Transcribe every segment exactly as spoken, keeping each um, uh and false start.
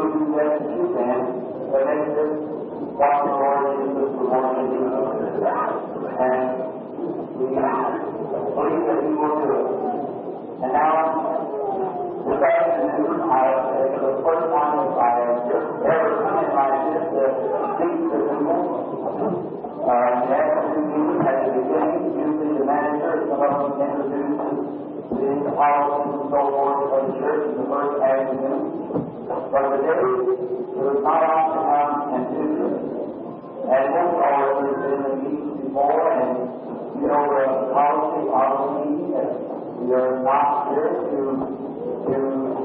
you'll do that that you can, but then just walk the Lord Jesus for more than you do. And we believe that He will do it. And now, this afternoon, I, for the first time I have ever come in like this to speak to people. Uh, the afternoon at the beginning, usually the manager, some of them introduces the policies and so forth of the church in the first afternoon. But today, it was not often come and do this. And most always been the meeting before, and you know the policy of the meeting that we are not here to to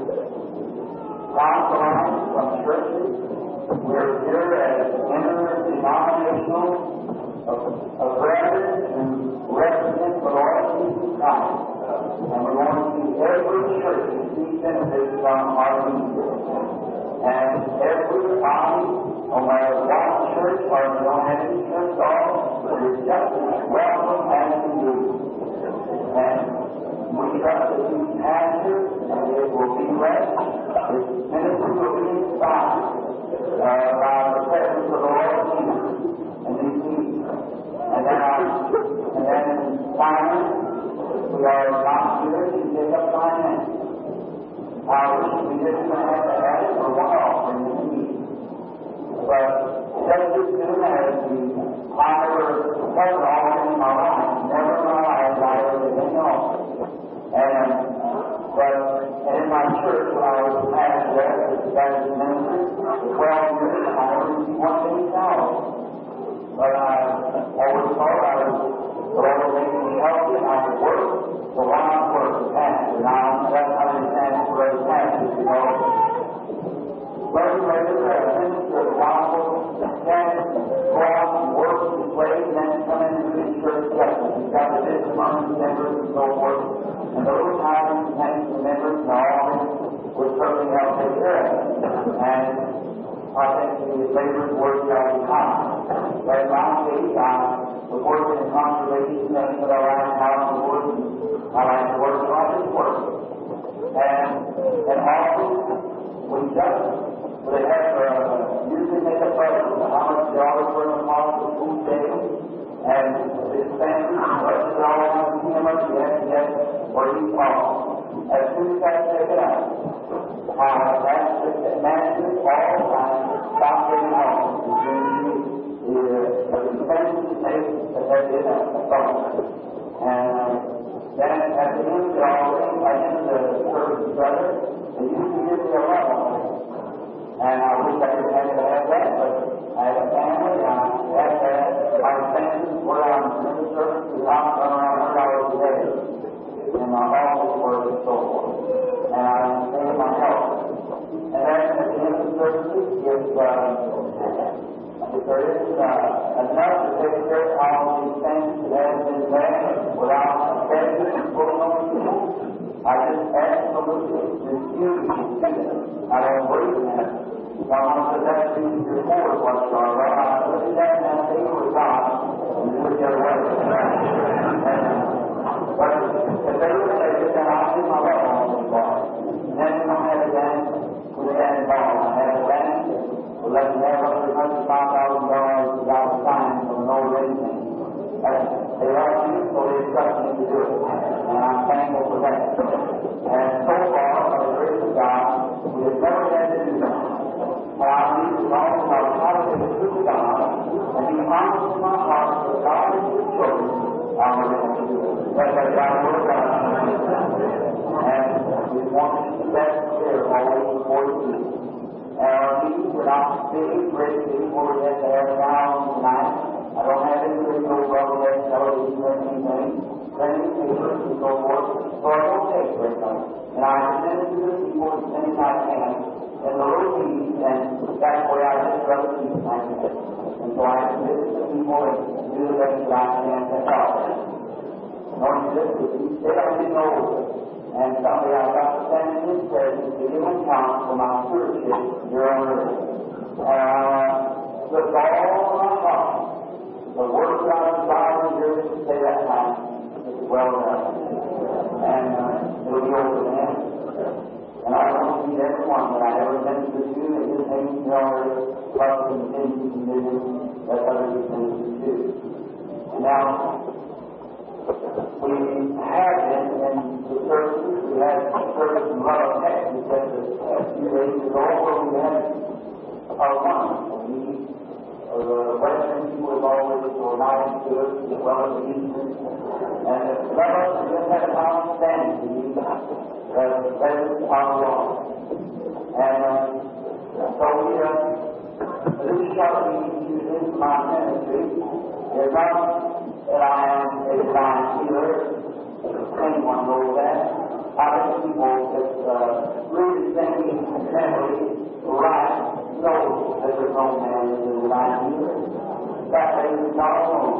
compromise from churches. We're here as interdenominational of brethren who represent the Lord Jesus Christ. And we want to see every church receive benefits from our meeting. And every body, no matter what church or if you don't have any church at all, is just as welcome as you do. And we trust that these pastors, and it will be blessed, this ministry will be inspired uh, by the presence of the Lord Jesus and these meetings. And then, uh, and then finally, we are not here to take up finance. I wish we didn't have to have it for one offering this week. But just as soon as we honor heaven offering in my life, never in my life I ever did any offering. And, but, and in my church, when I was a pastor there, that is minister, for twelve years, I never received one penny salary. But I always thought I was, the Lord would make me healthy and I could work. So why not work as pastor? Now, that's how they stand for as pastors, you know. Legislators are a minister of the gospel, can go out and work and play, and then come in and do his church justice. He's got the business among his members and so forth. And those times and thanks to members and all would certainly help take care of it. And I think the labor's work all the time. But in my case, I was working in conservation things that I like out in the woods, and I like to work so I just work. And, and often, we just, they have uh, usually make a budget of how much they always work on the food daily, and this family, budget all around to see how much you have to get for each home. As soon as I check it out, uh, that's the management all the time, stop getting home. The expenses you take that have been a bonus. And then at the end of the offering, I get the service brother, and usually gives me a lot of money. And I wish I could have had that, but I have a family, and I have that. My expenses were on the service is not around one hundred dollars a day. And my office work and so forth. And I pay my health. And then at the end of the services, if, uh, if there isn't uh, enough to take care of all these things that have been there without affecting and pulling on people, I just absolutely refuse to do that. I don't believe in that. Someone says that means you're poor is what you are. Well, I look at that and I think it was God, and you look the other way. But if they would say this, then I'll do my love on this bar. And then we don't have a dance with a dance bar. I have a dance. We'll let them have up to one hundred five thousand dollars without a sign from an old anything. They love you, so they trust me to do it. And I'm thankful for that. And so far, by the grace of God, we have never had to do that. But I believe as long as our heart is true to God, and be honest in my heart that God is His children, I'm willing to do it. That's what God will do. And we want to keep that clear always before you. And our meetings are not big, great meetings where we have to have thousands tonight. I don't have any video broadcast, television, or anything. Plenty of papers and so forth. So I don't take very much. And I present it to the people as many as I can in the little meetings, and that's where I just run the meetings like that. And so I submit it to the people and do the best that I can to help them. Knowing this, they don't get over it. And somebody I got to stand in His presence to give account for my stewardship here on earth. Uh, with all my heart, the Word of God is alive and here to say that time. It's well done. And uh, it'll be over to Him. And I don't see that everyone that I ever ministered to, and his name is Miller, plus the contingency committee that others have ministered to. And now, we have been in the services, we had a service in Lubbock, Texas, just a few days ago, where we had a one. We, uh, the Western people have always were nice to us, as well as the Eastern. And the Lubbock just had an outstanding to me, the President of law. And uh, so we, uh, this short meeting is my ministry. It's not that I am a divine healer, anyone knows that. I think people that uh, really think mentally right know that there's no man is a divine healer. That faith is not alone.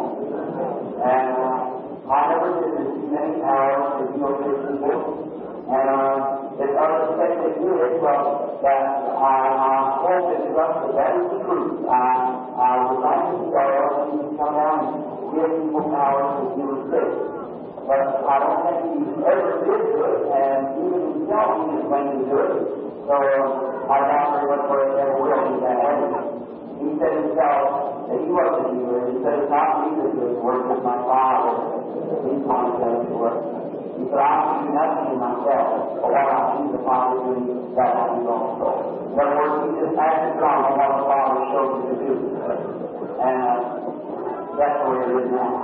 And uh, I never did this many hours to heal sick people. And uh, it's unexpected to it, but that I, I hope and trust that that is the truth. I, I would like to see our elders come down and give people power to heal sick. But I don't think he ever did do it, and even himself he didn't claim to do it. So uh, I doubt very much whether he ever will be that way. He said himself that he wasn't a healer. He said it's not me that does work, it's my Father. He's one who does the work. He said, I can do nothing in myself, but what I see the Father doing, that I do also. In other words, he just acted on what the Father showed him to do. And uh, that's the way it is now.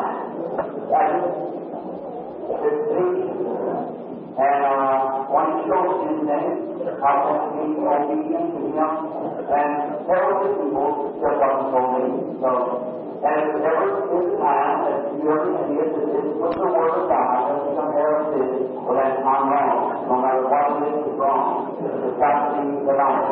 I just, it's patient. And uh, when he shows his name, I want to be obedient to him and tell the people just what he told me. So, and if there is time that you ever see it, that this was the Word of God, that some error is, well then I'm wrong. No matter what it is, it's wrong. It's got to be the light.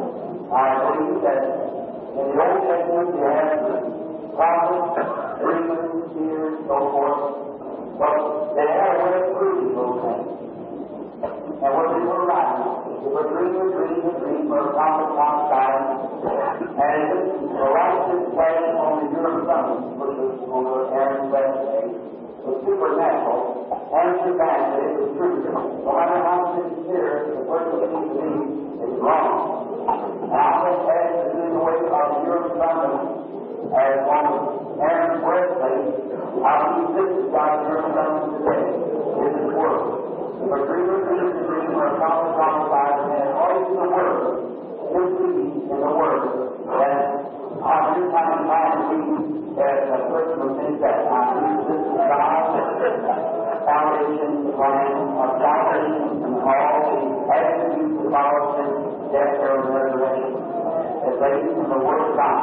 I believe that in the Old Testament you have the prophets, dreamers, seers, so forth. But they had a way of proving those things. And what they were writing, they were dreamers, dreamers, dreamers, or prophets outside. And the righteous way on the Jerusalem, which was on the Aaron's birthday, was supernatural, answered back that it was true. No matter how sincere the person seems to be, it's wrong. And I think that is in the way of the Jerusalem as on Aaron's birthday, I believe this is God's Jerusalem today. It is Word. For dreamers, dreamers, dreamers, or prophets outside, and always the Word. This week in the Word. And I'm just trying to find a week that a person will think that I believe this is God's foundation, plan of salvation, and all the attributes of our sin, death, burial, and resurrection. It's based on the Word of God.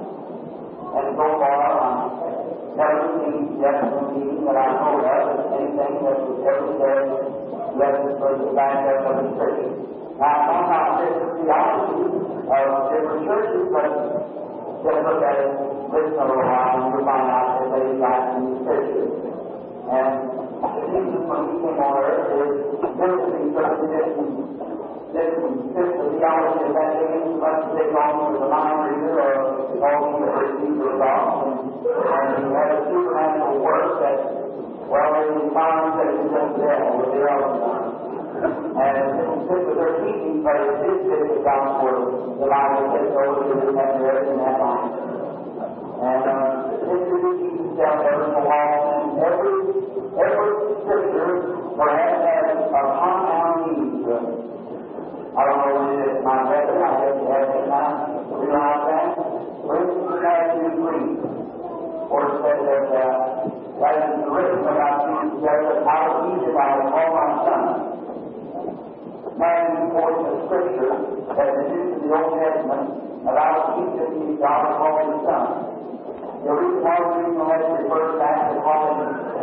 And so far, I'm never seen yet in the meeting that I know of anything that was ever said lessons for the back of the Scripture. Now, sometimes there's a theology of different churches, but just look at it, listen a little while, and you'll find out that they got in the Scripture. And Jesus, when he came on earth, is visiting certain different different types of theology of that day, much as they belong to the mind reader or all the universities or thoughts. And, and he had a supernatural work that, well, they found that he was there with the other. And this was their teaching, but it did fit the gospel. The Bible says, oh, it is in that there in that line. And uh, introducing himself every so often, every, every scripture perhaps has a compound meaning to it. I don't know what it is, my brother, I guess you have that time. Realize that? For instance, Matthew three, where it says that, uh, that is written about Jesus, that out of Egypt I have called my son. Matthew quotes a scripture that is used in the Old Testament about Egypt, God has called his son. The reason why we read from that refers back to calling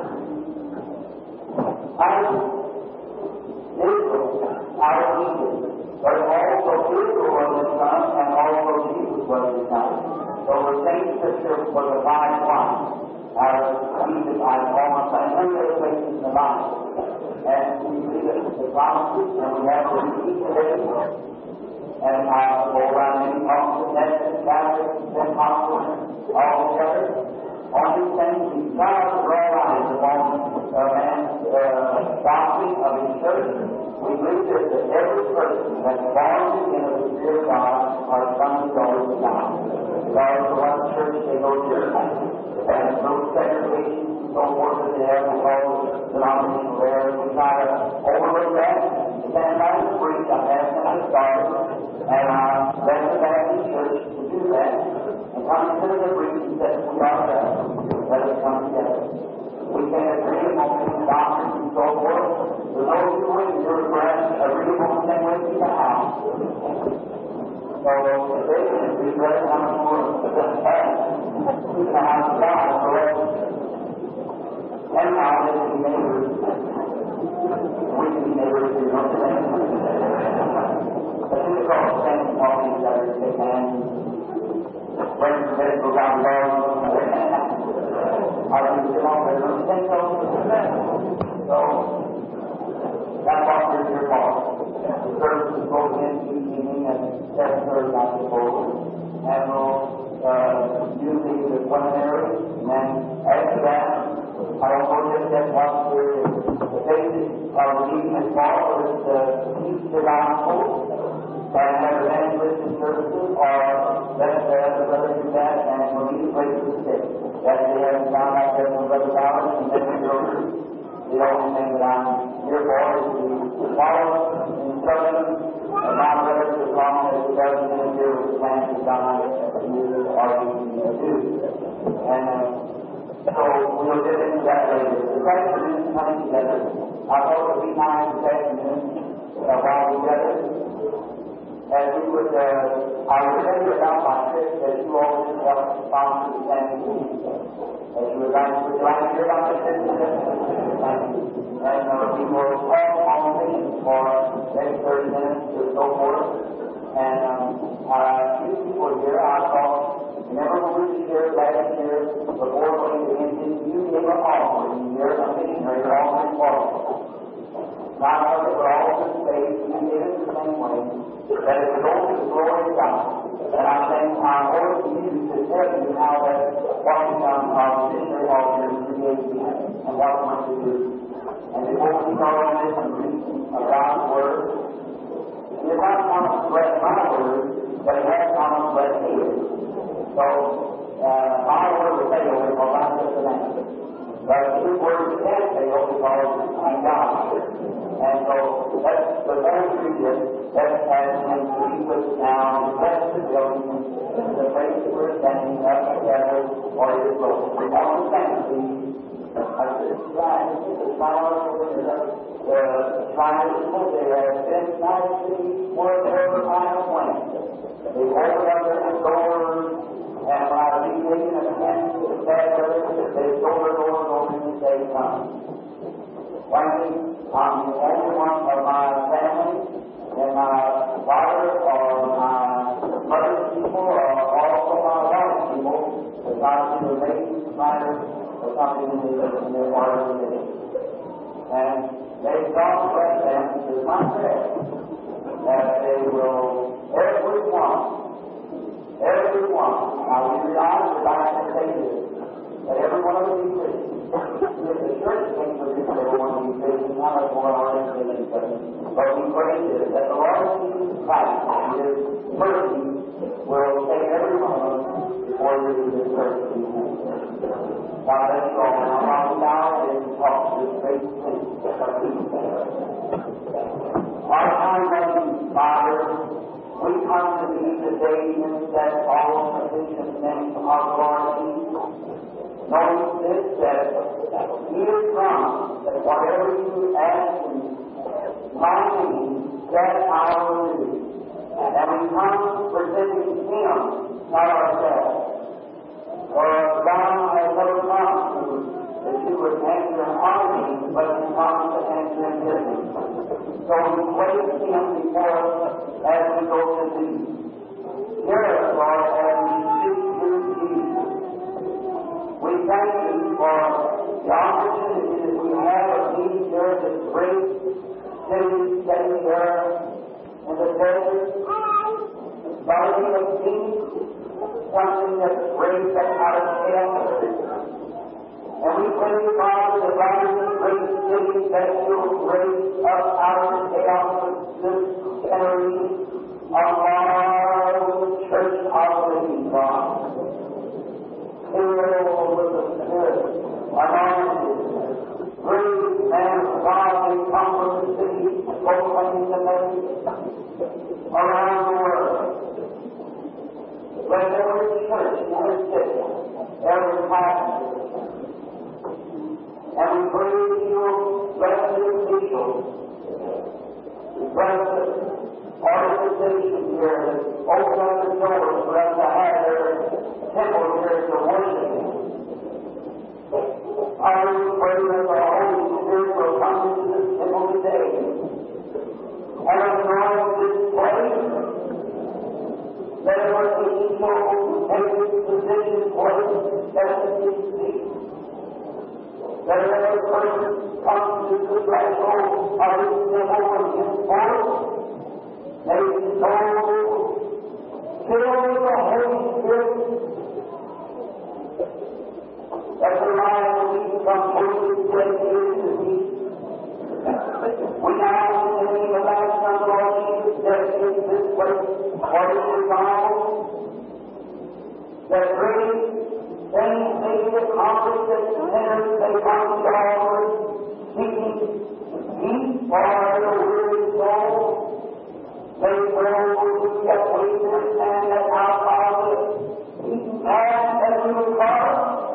Isaac, Israel, out of Egypt. But also Israel was his son, and also Jesus was his son. So the same scripture was a fine one. Out of Egypt I call my son. And there are places in the Bible. And we read it, the promises, and we have to repeat today. And I will go around many promises, Methodist, Catholic, Pentecostal, all together. On these things, we try to draw lines upon a man's uh, doctrine of his church. We believe that every person that's born come to the agreement that we are there. Let us come together. We can agree on the doctrines and so forth. For those who win your breath, agree on the same way to the house. So if they can be better, how much more of the heaven in the house of God forever. And now they can be neighbors. We can be neighbors who don't say anything. But in the cross, thank you for each other, shake hands. When the bed goes down low, I don't get on there, don't think so. So, that's what we're here for. The service is both in each evening and seven thirty, I suppose. And we'll uh, usually the preliminary, and then after that, I don't know just yet what the, the basis of the evening is for, but it's the teach the gospel, and have evangelistic services, or let the other brother do that, and we'll be great to the sick. That they haven't found out there from Brother Ballard and then the elders. The only thing that I'm here for is to follow instructions and my brothers as long as it doesn't interfere with the plans of God that you are using to do. And uh, so we'll get into that later. The question is coming together. I thought it would be nice this afternoon uh, while we gather. As we would, uh, I would tell you about my trip that you all just want to sponsor the same thing. As you would like, would you like to hear about this trip? Thank you. And uh, we will talk on things for next thirty minutes or so forth. And um, uh, few people here, I thought, never moved here last year before going to Indian, you gave an offering here, a missionary offering for us. Not only for all the space, you did it the same way. That it was only the glory of God. And I think I owe it to you to tell you how that what we done our missionary altar created and what we want to do. And before we start on this and read God's Word, it is not Thomas read my word, but it has Thomas read his. So uh, my word will fail because I'm just a man. But his word can't fail because I'm God. And so that's the very reason that has been to be with now and bless the building, the place that we're standing up together for his glory. We want to thank you. I said, right, the flower over there, the flowers over there, this nice city, wherever I have went. They opened up their doors, and when I was leaving and again to the bed, they sold their doors open and say, come. Frankly, I'm the only one of my family, and my father or my mother's people, or also my wife's people, that God either raised the matter or something in their, in their organization. And they've gone to let them to my prayer that they will, every one, every one, now we realize that I can say this, that every one of them be Christian. If the church came to this, everyone be Christian, how much more our education doesn't. But we pray this, that the Lord Jesus Christ, His mercy, will save every one of us before we do this church. God bless you all. Now, while we now is talk this great thing. Our time, loving Father, we come to thee today in that all sufficient name of our Lord Jesus, knowing this, that He is promised that whatever you ask in my name, that I will do. And we come presenting Him, not ourselves. For God has never promised you that you would answer in our name, but you promised to answer in His name. So we place Him before us as we go to thee. Hear us, Lord, as we seek you, Jesus. We thank you for the opportunity that we have of being here, this great city, sitting here in the desert, valley of peace, something that's raised up out of chaos. And we pray, Father, that right in this great city that you'll raise up out of the chaos of this generation of the church of the living God. Filled with the Spirit, anointed, great man of God, they come from the city, proclaiming the message around the world. Let every church city and this city, every passenger. And we pray that you will bless the officials, bless the organization here that open up the doors for us to have their temple here to worship Him. I really pray that the Holy Spirit will come into this temple today and anoint this place. Let every angel take its position for its destiny to be. Let every person come to the threshold of this temple and henceforth may his soul filled with the Holy Spirit. That the life will become holy dedicated to Thee. We now, in the name of Thy Son, Lord Jesus, dedicate this place for His revival, that great things may be accomplished, that sinners may come to the altar, seeking peace for their weary soul. May prayers be that we understand that our Father, He has every heart,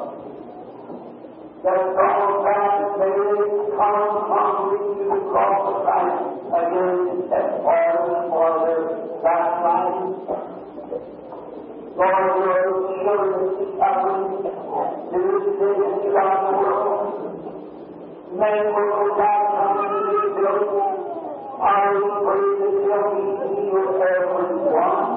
that God back may come humbly to the cross of Christ again and pardon for their backsliding. Lord, your children suffering to this day and throughout the world. May will God come to this building. I pray that they'll be healed every one.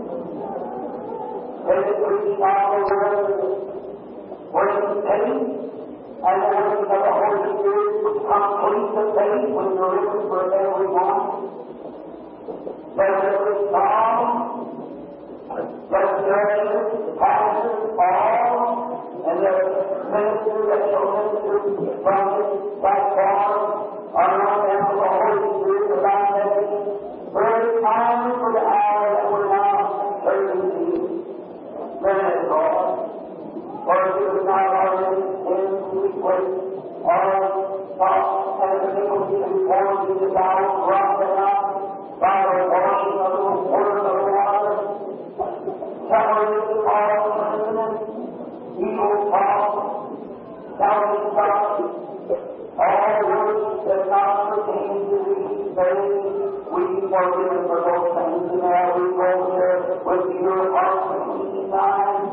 May the preaching of the word bring faith, and the working of the Holy Spirit complete the faith when you're written for everyone. Let every song, let churches, pastors, all, and the ministers that shall minister from this platform anoint them with the Holy Spirit about them. Very time for the hour that we're now serving Thee. Grant it, Lord. For if it was not already in sweet place, all thoughts and iniquity and forms in the bowels brought them out by the washing of the word of the water, separated all sinfulness, evil thoughts, selfish thoughts, all words that not pertain to Thee, say, we be forgiven for those things, and now we go there with pure hearts and clean minds.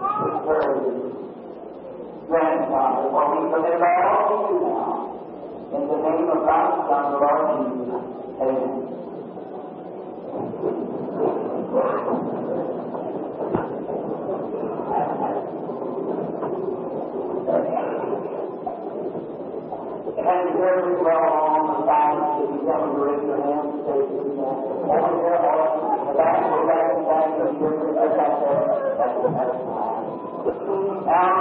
Grandfather, for we commit all to You now. In the name of Thy Son, the Lord Jesus. Amen. And very well on the side, if you come to raise your hand, say, over there, or the back, or back, and back, or here, or back there. That's the matter. Now,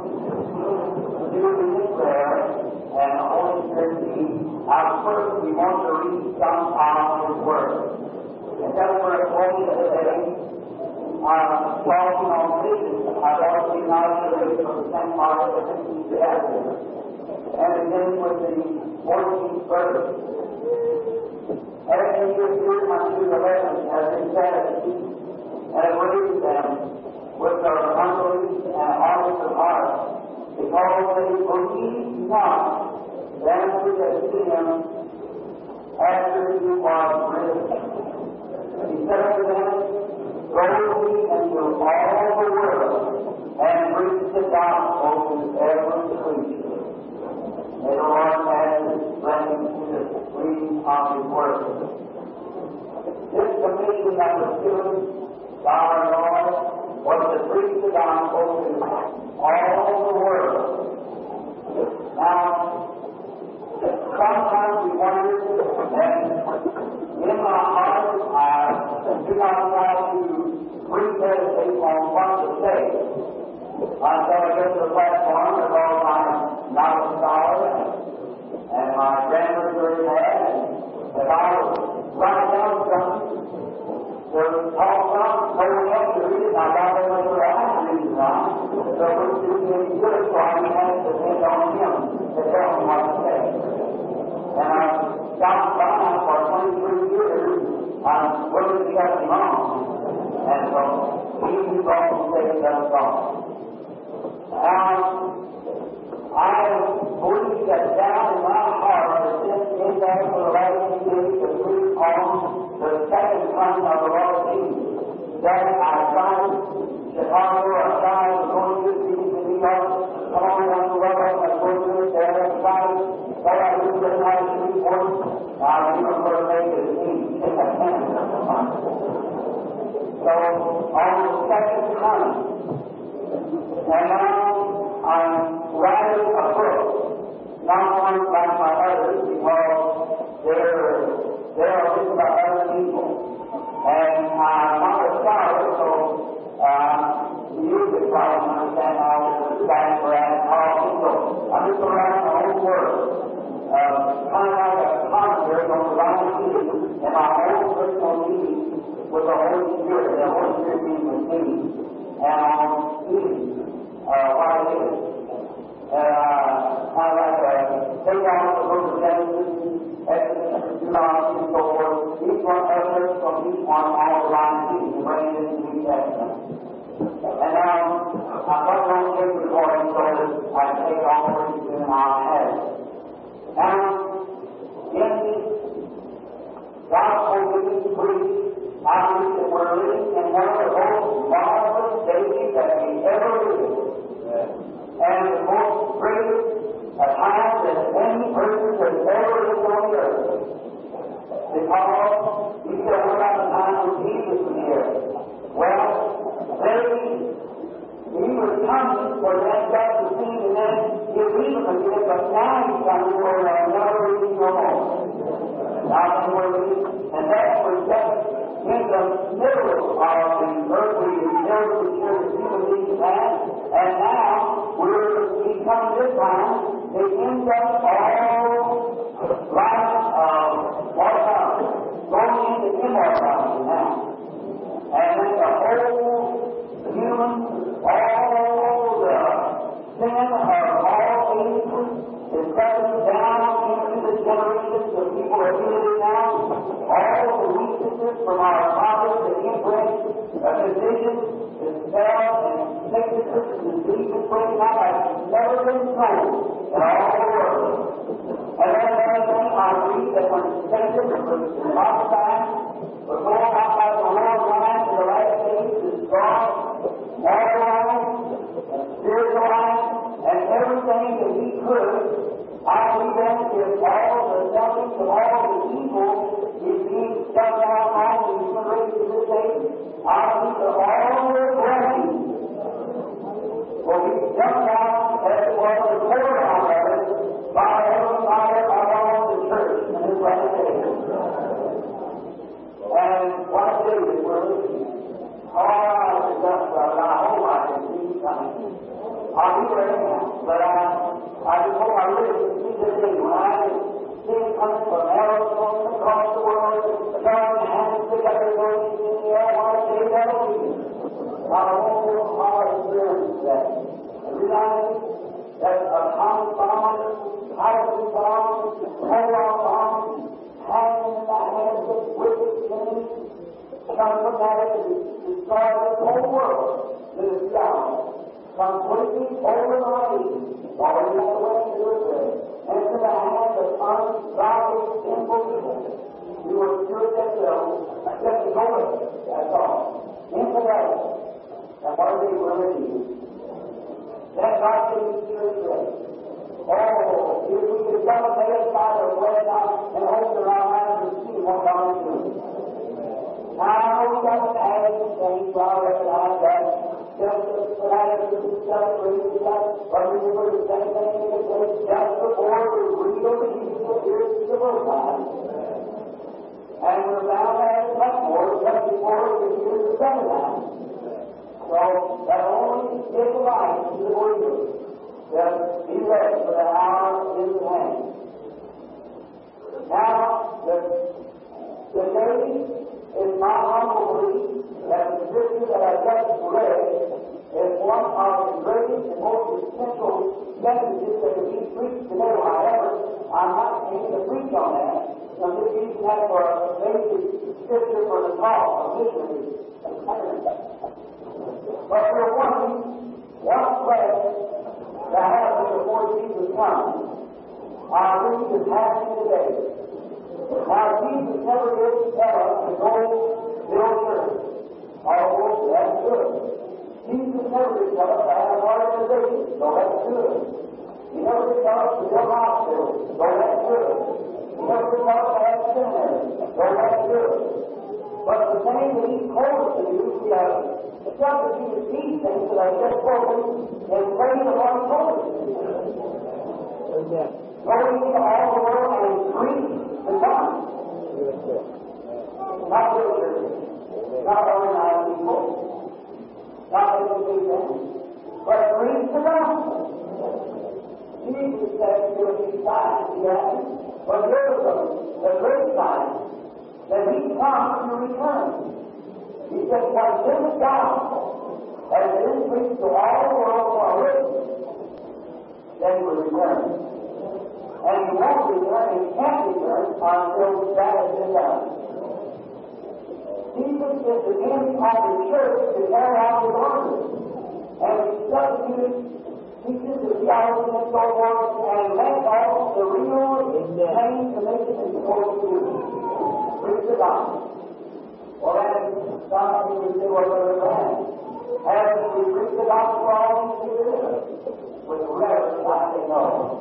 we will be in prayer, and the Holy Spirit lead. Now, first, we want to read some of His Word. And that's where it's going today. Uh, talking on vision, I've already inaugurated from the same part of the fifteenth chapter. And again with the fourteenth verse. Every year here, my two eleven has been set and raised them with their unbelief and hardness of heart, because they believe not them who have seen Him after He was risen. He said to them, go ye into all the world and preach the gospel to every creature. May the Lord add His blessing to the reading of His Word. This commission that was given by our Lord was to preach the gospel to all the world. Now, sometimes we wonder, and in my heart, I do not try to premeditate on what to say. I say I get to the platform because I'm not a scholar, and my grammar is very bad, and if I write down something, to talk about, no one else to read it, I got to know what I have to read it on. So it's getting good, so I have to depend on him to tell me what to say. And I've stopped by for twenty-three years, I'm willing to shut him on. And so, he who brought the faith of God. Now, I believe that down in my heart that this in there for the last few days to preach on the second coming of the Lord Jesus. That I tried Chicago, I tried going to the New York, come on down the road, I go to it there, I tried, but I do this night to report. Now, I'm going to make it easy if I can. So, on the second coming, and now I'm writing a book, not one like my others, because they're, they're just about other people. And I'm not a scholar, so uh, you could probably understand all the background and all. So I'm just going to write my own words, uh, kind of like a commentary on the Bible and my own personal meeting with the Holy Spirit, the Holy Spirit being with me, and on eating uh, what it is. Uh, kind of like a take out the book of Genesis, Exodus, Deuteronomy, and so forth. Each one others from each one all the line sheets and bring it into the New Testament. And now, I'm not going to take recording so that I can take all the words in my head. Now, in the gospel giving preach, I believe that we're living in one of the most marvelous days that we ever lived. And the most greatest a time that any person has ever lived on the earth. Because you said, what about the time when Jesus was here? Well, they, he was coming for that got to see and then he'll leave them again, but now he's coming for another reason no more. Now, and that was just in the middle of the earthly miracle church that human beings had, and now we're becoming this time, they end up all like uh, what about going into immortality now. And then the whole human, all the sin of all ages is coming down into the generations of people that do it now. All the weaknesses from our fathers that inbred a division, despair, and sicknesses, and diseases breaking out like never been known in all the world. And then another thing I read that when Satan was prophesied, was going out like the Lord line to the last days to destroy moral life, and spiritual life, and everything that he could. I believe that if all the selfish of all the evil is being shut down on the human race to this day, I believe that all their blessings will be shut down as well as poured out of it by every fire of all the church in this last day. And what a day that we're living. All our eyes are just about our whole life is being coming. I'll be there now, but I, I just hope I really can see the day when I see it coming from Arizona across the world, throwing hands to pick up their voices in the air, what a day that will be. I won't hard experience that. I realize that a common bomb, hydrogen bomb, mobile bomb, hanging in the hands of wicked enemies, come from that to destroy the whole world that is down. Completely overriding all the other way to do it, into the hands of ungodly, sinful people. You were sure that will just go with it, that's all. Infidelity. And what are they willing to do? That God can be serious. Oh, if we could come and lay aside our way out and open our eyes and see what God is doing. Now, I know we got to add some things, so I recognize that. Just but I have to celebrate that, but we were the same thing in the place just before we read over Jesus here to the Most High. And we're bound to have much more just before we hear the second time. So that only is life to the believer. Just be ready for the hour is at hand. Now, the, the day is my humble belief that the scripture that I just read is one of the greatest and most essential messages that can be preached today. However, I'm not able to preach on that. So this using that for a basic scripture for the call of missionaries. But we're wanting one flesh to have before Jesus comes. Our read is happening today. Now, Jesus never did tell us to go build church. Although that's good. Jesus never did tell us to have an organization, so that's good. He never did tell us to build hospitals, so that's good. He never did tell us to have seminaries, so that's good. But the thing that He told us to do, we have substituted these things that I just spoken and praying upon He told us to do. Going into all the world and increase the time. Not little churches, not organized people, not educated them, but preach the gospel. Jesus said there would be signs He had, but here was the, the great sign that He promised to return. He said, when this gospel has been preached to all the world for a living, then He will return. And He won't return, He can't return until that has been done. Jesus is the end of the church to carry out His orders. And He substituted teachers of theology and so forth, and He left off the real main commission and supposed to do. Preach the gospel. Well, then, some people say, well, Brother Graham, haven't we preached the gospel for all these years? With reverence, I say no.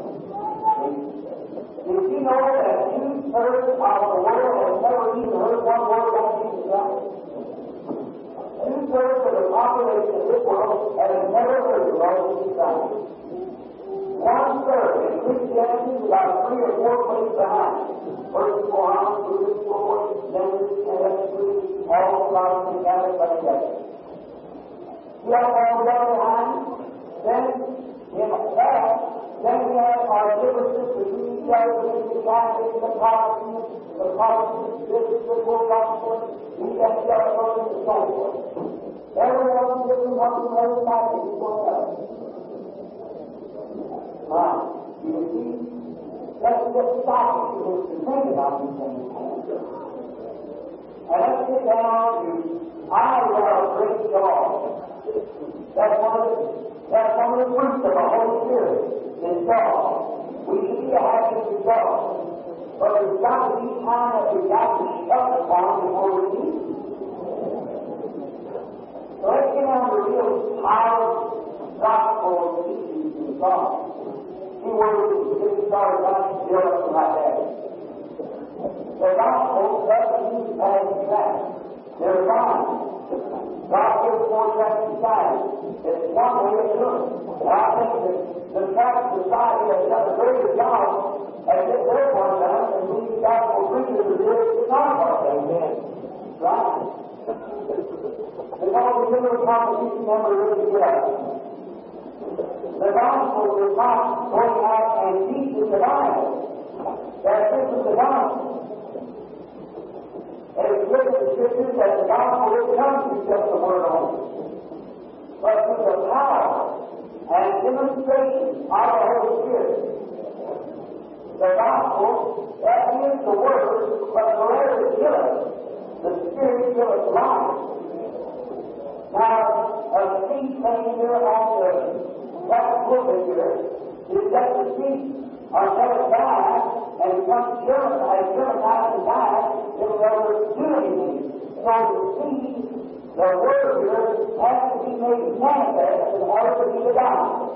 Did you know that two-thirds of the world has never even heard one word about Jesus Christ? Two-thirds of the population of this world has never heard about Jesus Christ. One-third in Christianity is about three or four places behind. First, Quran, Buddhist, Buddhist, Buddhist, and all the Protestant Catholics like that. We have all the other behind. Then, in that, then we have our differences between each other, between the Catholics, the Protestants, the Protestants, this is the World Gospel, we have the other and so forth. Everyone is different one from another side of each one else. Now, you see, let's get started to think about these things. And let's get down to, I love great joy. That's one of the, that's one of the fruits of the Holy Spirit. Is God. We need to have this with God. But there's got to be time that we've got to shut upon before we need it. So let's get on the real power gospel teachings from God. See where we can get started on to build up like that. The gospel doesn't use as that. They're fine. God gives four separate sides. It's one way of doing it. And I think that the Catholic society has done a greater job at this their part done than these gospel preachers who did it not part done. Amen. Right? Because we give a competition number really together. The gospel is not going out and teaching the Bible. That's this is the gospel. And it's written in the Scriptures that the gospel is not just the word only, but through the power and demonstration of the Holy Spirit. The gospel, that is the word, but the letter is given. The Spirit gives us life. Now, a seed thing here on the left pulpit here is just a seed until it dies and becomes germinized, germinized and dies, it will never do anything. So the seed, the word here, has to be made manifest in order to be the gospel.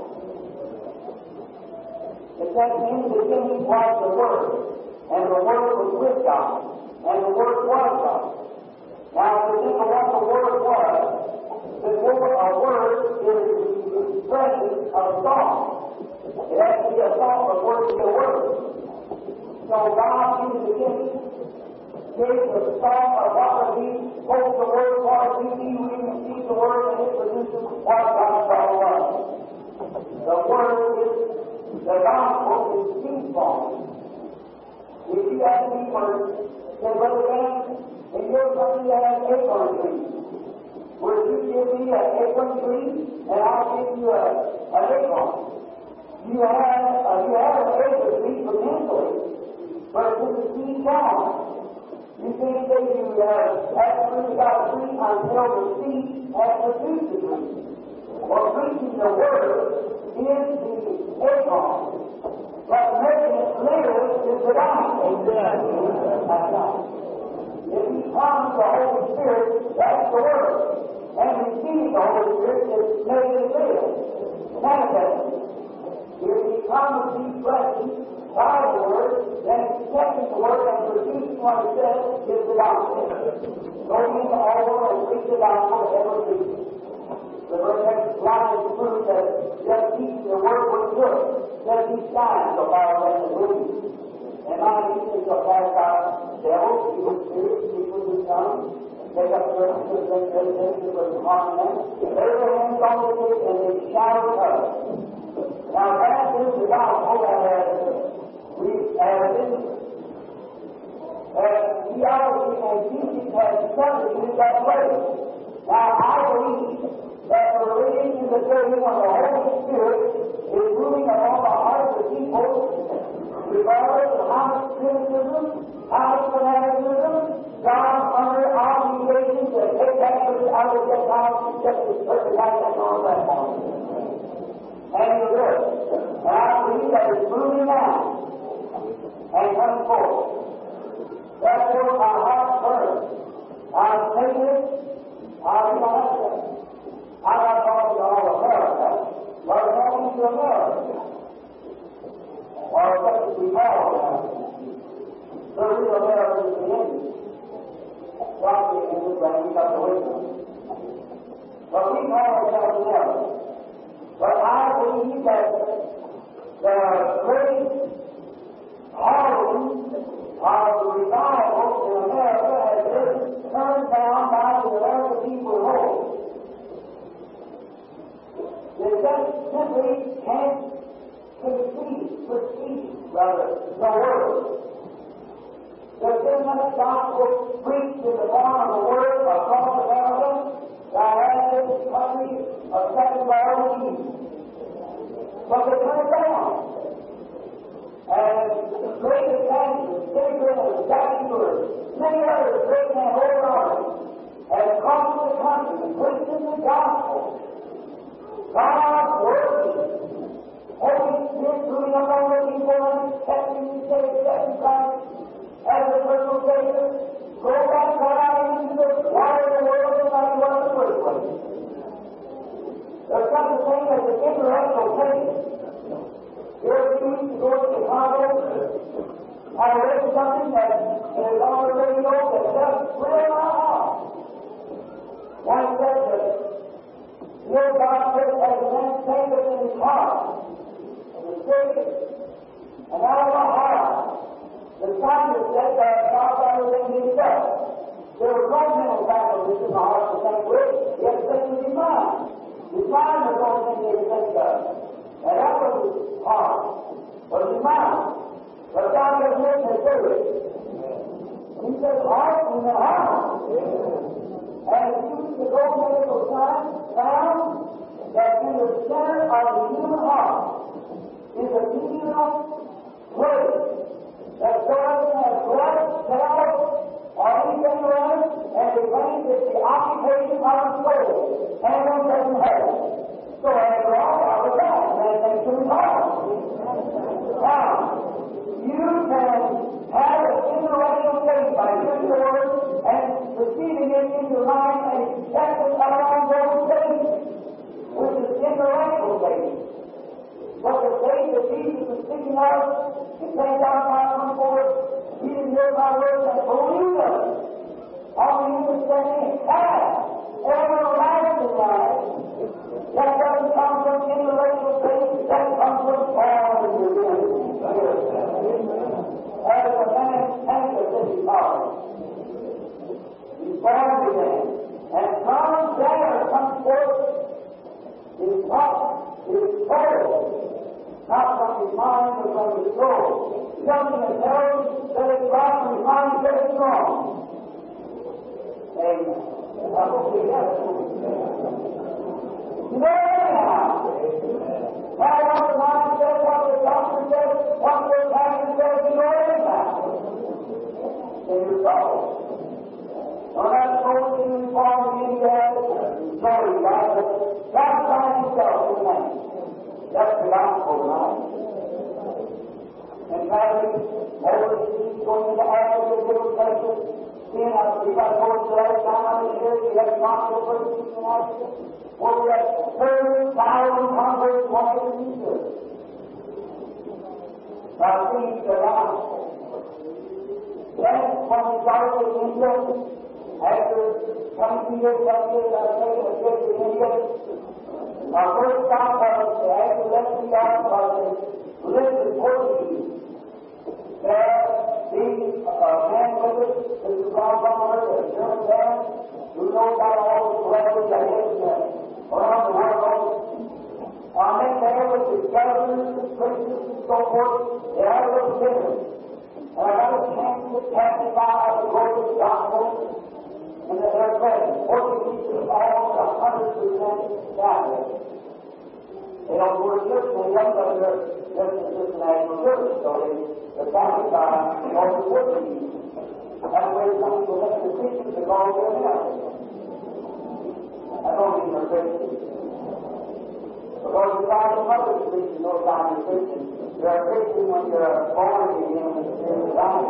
It says in the beginning was the Word, and the Word was with God, and the Word was God. Now, if you think of what the Word was, the word, a word is the expression of thought. It has to be a thought, but word to be a word. So God, in the beginning, gave the thought of what would be, spoke the word was, we see, we receive the word, and it produces what God thought was. The word is, the gospel is seed form. If you have any word, say, Brother Dan, in your country you have acorn trees. Would you give me an acorn tree, and I'll give you a, an acorn? You have, uh, you have an acorn tree potentially, But it's in the seed down. You can't say you uh, haven't really got a tree until the seed has produced the tree. Or preaching the word is the acorn. But making it live is the gospel. That's right. If he comes the Holy Spirit, that's the word. And receive the Holy Spirit is making it live. Manifested. If he comes to be present by the word, then accepting the word and producing what it says is the gospel. Go into all the world and preach the gospel to every creature. The very next line is proof that just teach the word was good. Just teach signs of our resolution. And my teaching shall cast out devils, evil spirits, people who come, take up services and meditations with harm them. Lay their hands on the sick and they shall recover. Now that is the gospel that has we have been uh, theology and teaching has substituted that way. Now I believe that the religion is the serving of the Holy Spirit is moving along the hearts of people, regardless of how much criticism, how much fanaticism, God under obligation to take that person out of that house and set this person like that on the platform. And you do it. And I believe that it's moving now and coming forward. Therefore, my heart burns. I'm taking it. I'll be honest with you. I'm not talking to all America, but I'm talking to America. Or such as we call America. The real America is the Indian. Probably in this way we got away from it. But we call ourselves America. But I believe that the great hardening of the revival in America has been turned down by the American people whole. They just simply can't conceive, perceive, rather, the word. There's been much gospel preached in the form of the word across America that has this country of second priority. But they turn it down. And great evangelists, Gabriel and Zachary, many others, great men over on it, have come to the country preaching the gospel. God's word, Holy Spirit moving among the people and accepting the same accepting Christ as the personal Savior. Go back down into the water of the world and not one of the first place. There's such a thing as an intellectual faith. Here a few weeks ago in Chicago, I read something that is on the radio that just thrilled my heart. One said that your God says as a man saveth in his heart, and the Savior, and out of the heart, the scientist said that God rather than himself. There was no mental faculties in the heart the same way. He had to think with his mind. His mind was the only thing he had to think of. And that was his heart, was his mind. But God has written his spirit. He says heart in the heart. And if you the gold medical science found that in the center of the human heart is a female place that doesn't have blood cells or anything around it, and they claim it's the occupation of the soul. And one doesn't have it. So after all, I was wrong. That makes him wrong. Now, you can have an intellectual faith by hearing the word and receiving it in your mind and accepting it along those faith, which is intellectual faith. But the faith that Jesus is speaking of, he said down by one forward, he didn't hear my words and believe them. All you understanding has everlasting life. That doesn't come from intellectual faith, that comes from all in your as a man anchors in his heart. He's born again. And from there comes forth his thought, his soul, not from his mind but from his soul. Something that tells that his right from his mind is very strong. Amen. I hope we have it. You know anyhow. Now what the mind says, what the doctor says, what the pastor says, you know anyhow. in your soul. When that soul is in the form of India, glory to God, but God finds Himself in man. That's the gospel tonight. And traveling overseas, going into Africa, different places, seeing how we got told the last time I was here, we had gospel persons in Africa, where we had thirty thousand converts wanting to be here. Now, see the gospel. Then, when we started with India, after twenty years, twenty years, I was taking a trip to India. Our first stop was after left the yard was to live in Portuguese. There, these uh, men with us, this is Ron Bummer, the German man, who knows about all the celebrities that is uh, around the world. On that day with the governors, the princes, and so forth, they had a little dinner. And I got a chance to testify of the glorious gospel in their presence. Portuguese is almost a hundred percent Catholic. They don't worship, they don't go to just a systematic church, so they, the Catholic side knows the Portuguese. That's where some people think the Christians are going to America. I don't mean they're Christians. Because you find some other Christians, no sign of Christian. You're a Christian when you're born again in the Spirit of God.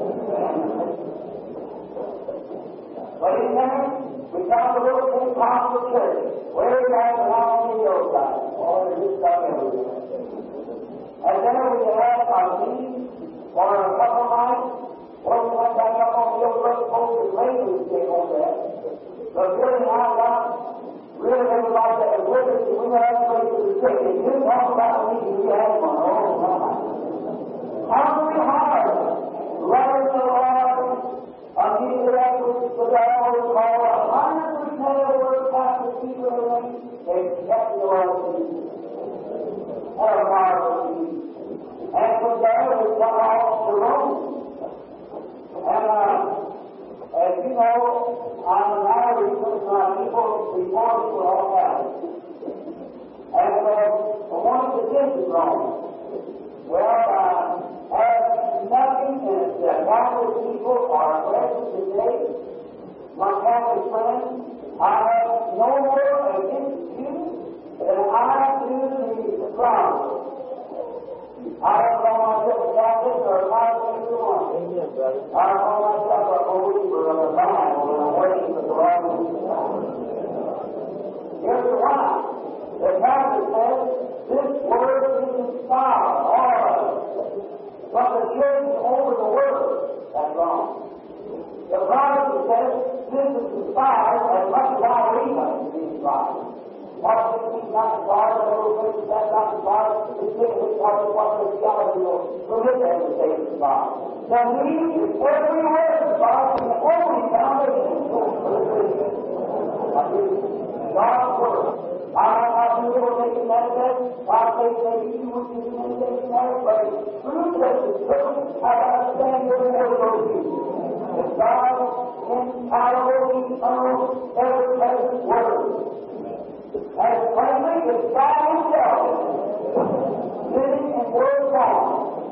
But in there, we found a little Pentecostal church, way down along the hillside. Oh, there's this stuff everywhere. And then we had our meeting for a couple of nights. When we went back up on the hill, we were supposed to later stay over there. But Billy and I got really everybody that was with us, and we were actually to the sick. If you talk about a meeting, we had one. Oh, my. Hungry heart, loving the Lord, immediately afterwards, the devil was called a hundred percent of the word past the people of the rain. They accepted the Lord Jesus. What a marvelous deed. And from there, we got off to Rome. And, uh, as you know, I'm a married with my people before we were all married. And, uh, I wanted to visit Rome. Well, uh, as nothing is the Catholic people are present today, my Catholic friends, I have no more against you than I do the Christ. I don't call myself a Catholic or a Catholic either one. Amen, brother. I don't call myself a believer of the Bible and I'm waiting for the Lord to be found. Here's why. The Catholic says this word is inspired, all of it. But the church over the word, that's wrong. The Protestant says this is inspired as much as I read of it is inspired. What if he's not inspired, the little church is that's not inspired, it's different what the what the theology will permit them to say it's inspired. Then we, every word is inspired from the only foundation for the Christian. God's word. I don't have to little make it manifest. God says maybe you would do anything you want, but true Christians, I understand your word goes to you. The God, infallible, eternal, ever-present word. As plainly as God Himself, living in word form.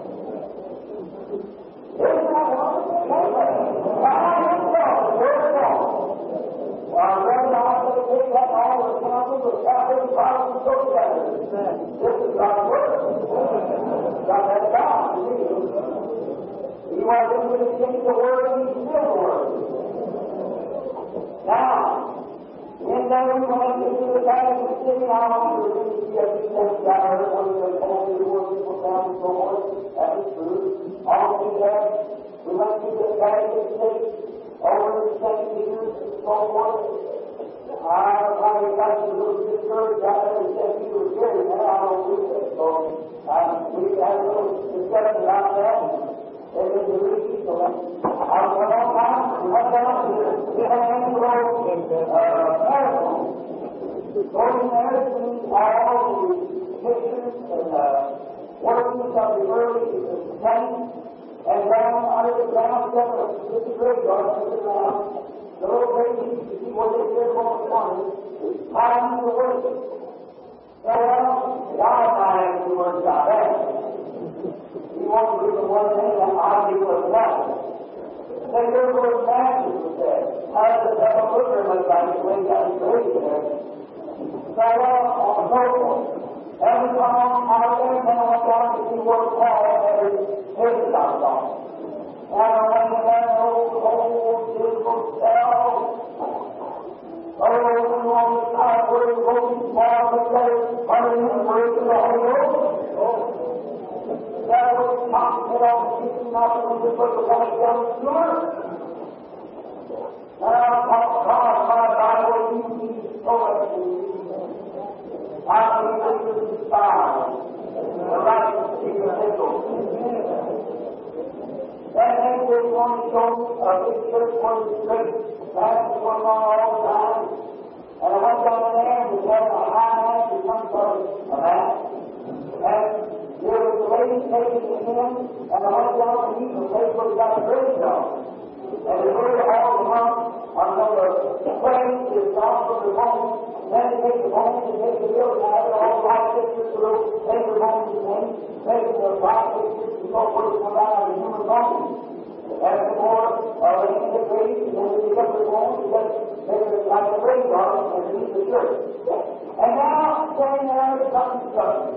Isn't that wonderful? God Himself in word form. Our friends, I want to take that all the councils of Catholic and Protestant so together. This is God's word. God, that's God. You are going to change the word and He's still the word. Now, in there we want to see the Catholic city how long you're going to see a people down there when you're going to the people down and so forth. That is true. All through there, we went to the Catholic city over the Saint Peter's and so forth. I probably got a little discouraged out there and said he was here and I don't do that. So um, we had a little discussion about that. And it was a really so I was going on time and went down to the Hanging Road Marathon. Going there to see all the pictures and uh, workings of the early saints and down under the ground together with the graveyard under the ground. The little baby, you see what they did on the corner, is piling the worship. So, well, God might have the words out there. He wants to do the one thing that I do as well. They go to the pastor and said, how does the devil look at him like the way he got his baby there? So on and so forth. Every time out there, then I went down to see what Paul had his head out on. And I went in that old, old, beautiful cell. Oh, we want to start where we go to small and say, underneath where it's the Holy Ghost. That was talking about keeping up and just like the one down the sewer. And I'll talk about my Bible, you need to go ahead and I believe this is the sign. The right to see the signal. That makes this one show a big church one is great. That's going on all the time. And I went down there and was having a high mass or some sort of mass. And there was a lady taking the hymn, and I went down to meet the place where we got the bridge on. And they heard all the month until the praise is off from the bones. Then they take the bones and take the bills out of it, all the white pictures through, take the bones and things, take the black pictures and so forth, come out of the human bones. And the more uh, they get the praise, and then they pick up the bones, and then they like a praise on it and leave the church. And now, saying there is something something.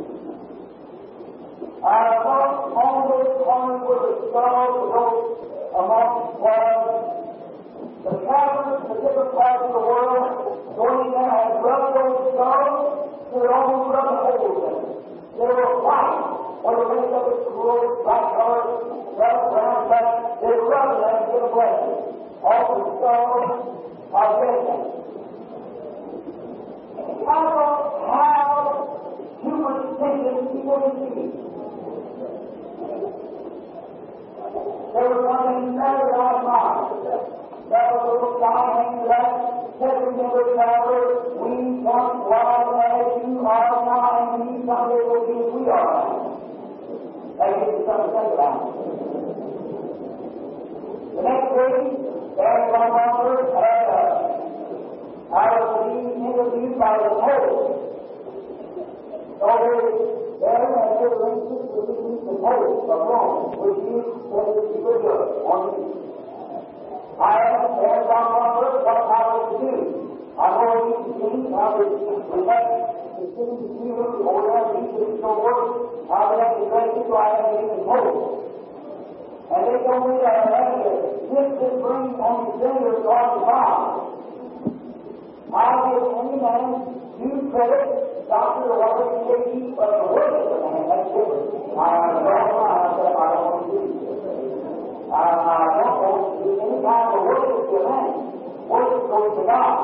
I thought on those corners where the stars go among was the travelers in the different parts of the world going in there and rubbed those stars to their own rubber holes in it. They were white, or the rest of it was black color, red, brown, black. They rubbed them to the blessing. All the stars are blessing. I thought how human thinking people can see. There was something better than our mind. That was a little sign hanging left, telling the traveler, we once was as you are now, and we someday will be as we are now. That gives you something to think about. The next day, there was one author had a, I was being interviewed by the Pope. So there and there were instances of the Pope of Rome, which he said that he would do on me. I asked there down on earth what I was to do. I know these things, I would protect the city of Peter, or whatever he did so work, I would have to dress it so I had to get the Pope. And they told me that I had to lift this ring on his fingers on the bottom. I'll give any man due credit, doctor, or whatever he may be, but the worship of man, that's different. I don't know, I said, I don't want to do this. I, I don't want to do any kind of worship to man. Worship goes to God.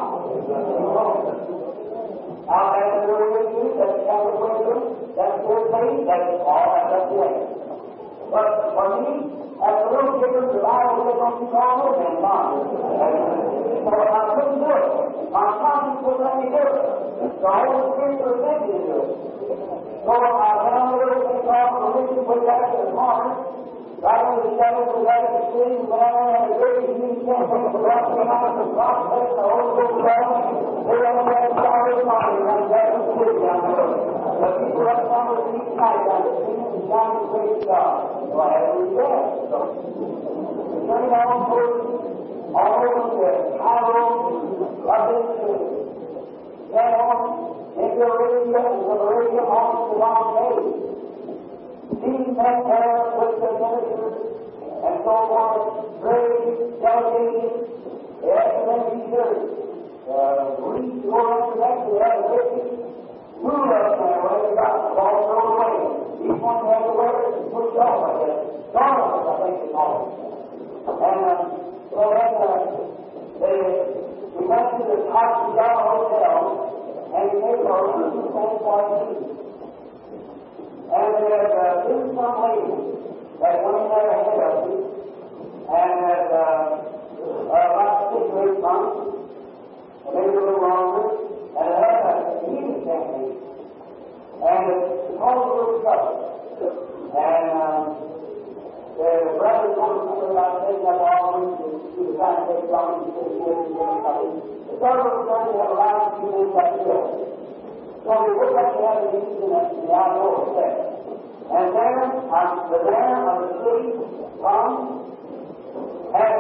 I'll have to do it with you, that's the kind of wisdom, that's your faith, that's all, that's up to you. But for me, as a little kid, the Bible says, don't you call no man, Mom. So I couldn't do it. My conscience wouldn't let me do it. The Holy Spirit prevented me to do it. So I found a little thing called religion way back to the corner. Right on the shadow of the right of the city, when I went on the great community campus, the rock came out of the rock, the Holy Ghost fell. They went on that solid mountain, and that was the city down the road. The people up on the east side, down the city, and down the great God. So I had to read that. So, turning on towards all over the Cairo, up in the city. Then on into Arabia, into Arabia, on to Las Vegas. These men there with the ministers and so forth, great delegations, they had to make these churches. Uh, Greece, who were after that, they had a big rule up there where they got the ball thrown away. Each one had to wear it and push off like that. Garlands, I think they call it. And uh, so then uh, they, we went to the Occidental Hotel, and we made our room the same point. And there uh, is some lady that went in there ahead of me, and had uh, uh, about six or eight months, or maybe a little longer, and it had a heating technique, and it caused a little trouble. And um, the brothers wanted something about taking up offerings, and she was trying to take offerings, and she was doing something. The brother was trying to have a lot of people like this. So we looked like we had a meeting in the, in the outdoor set. And there, on the there of the city, come, and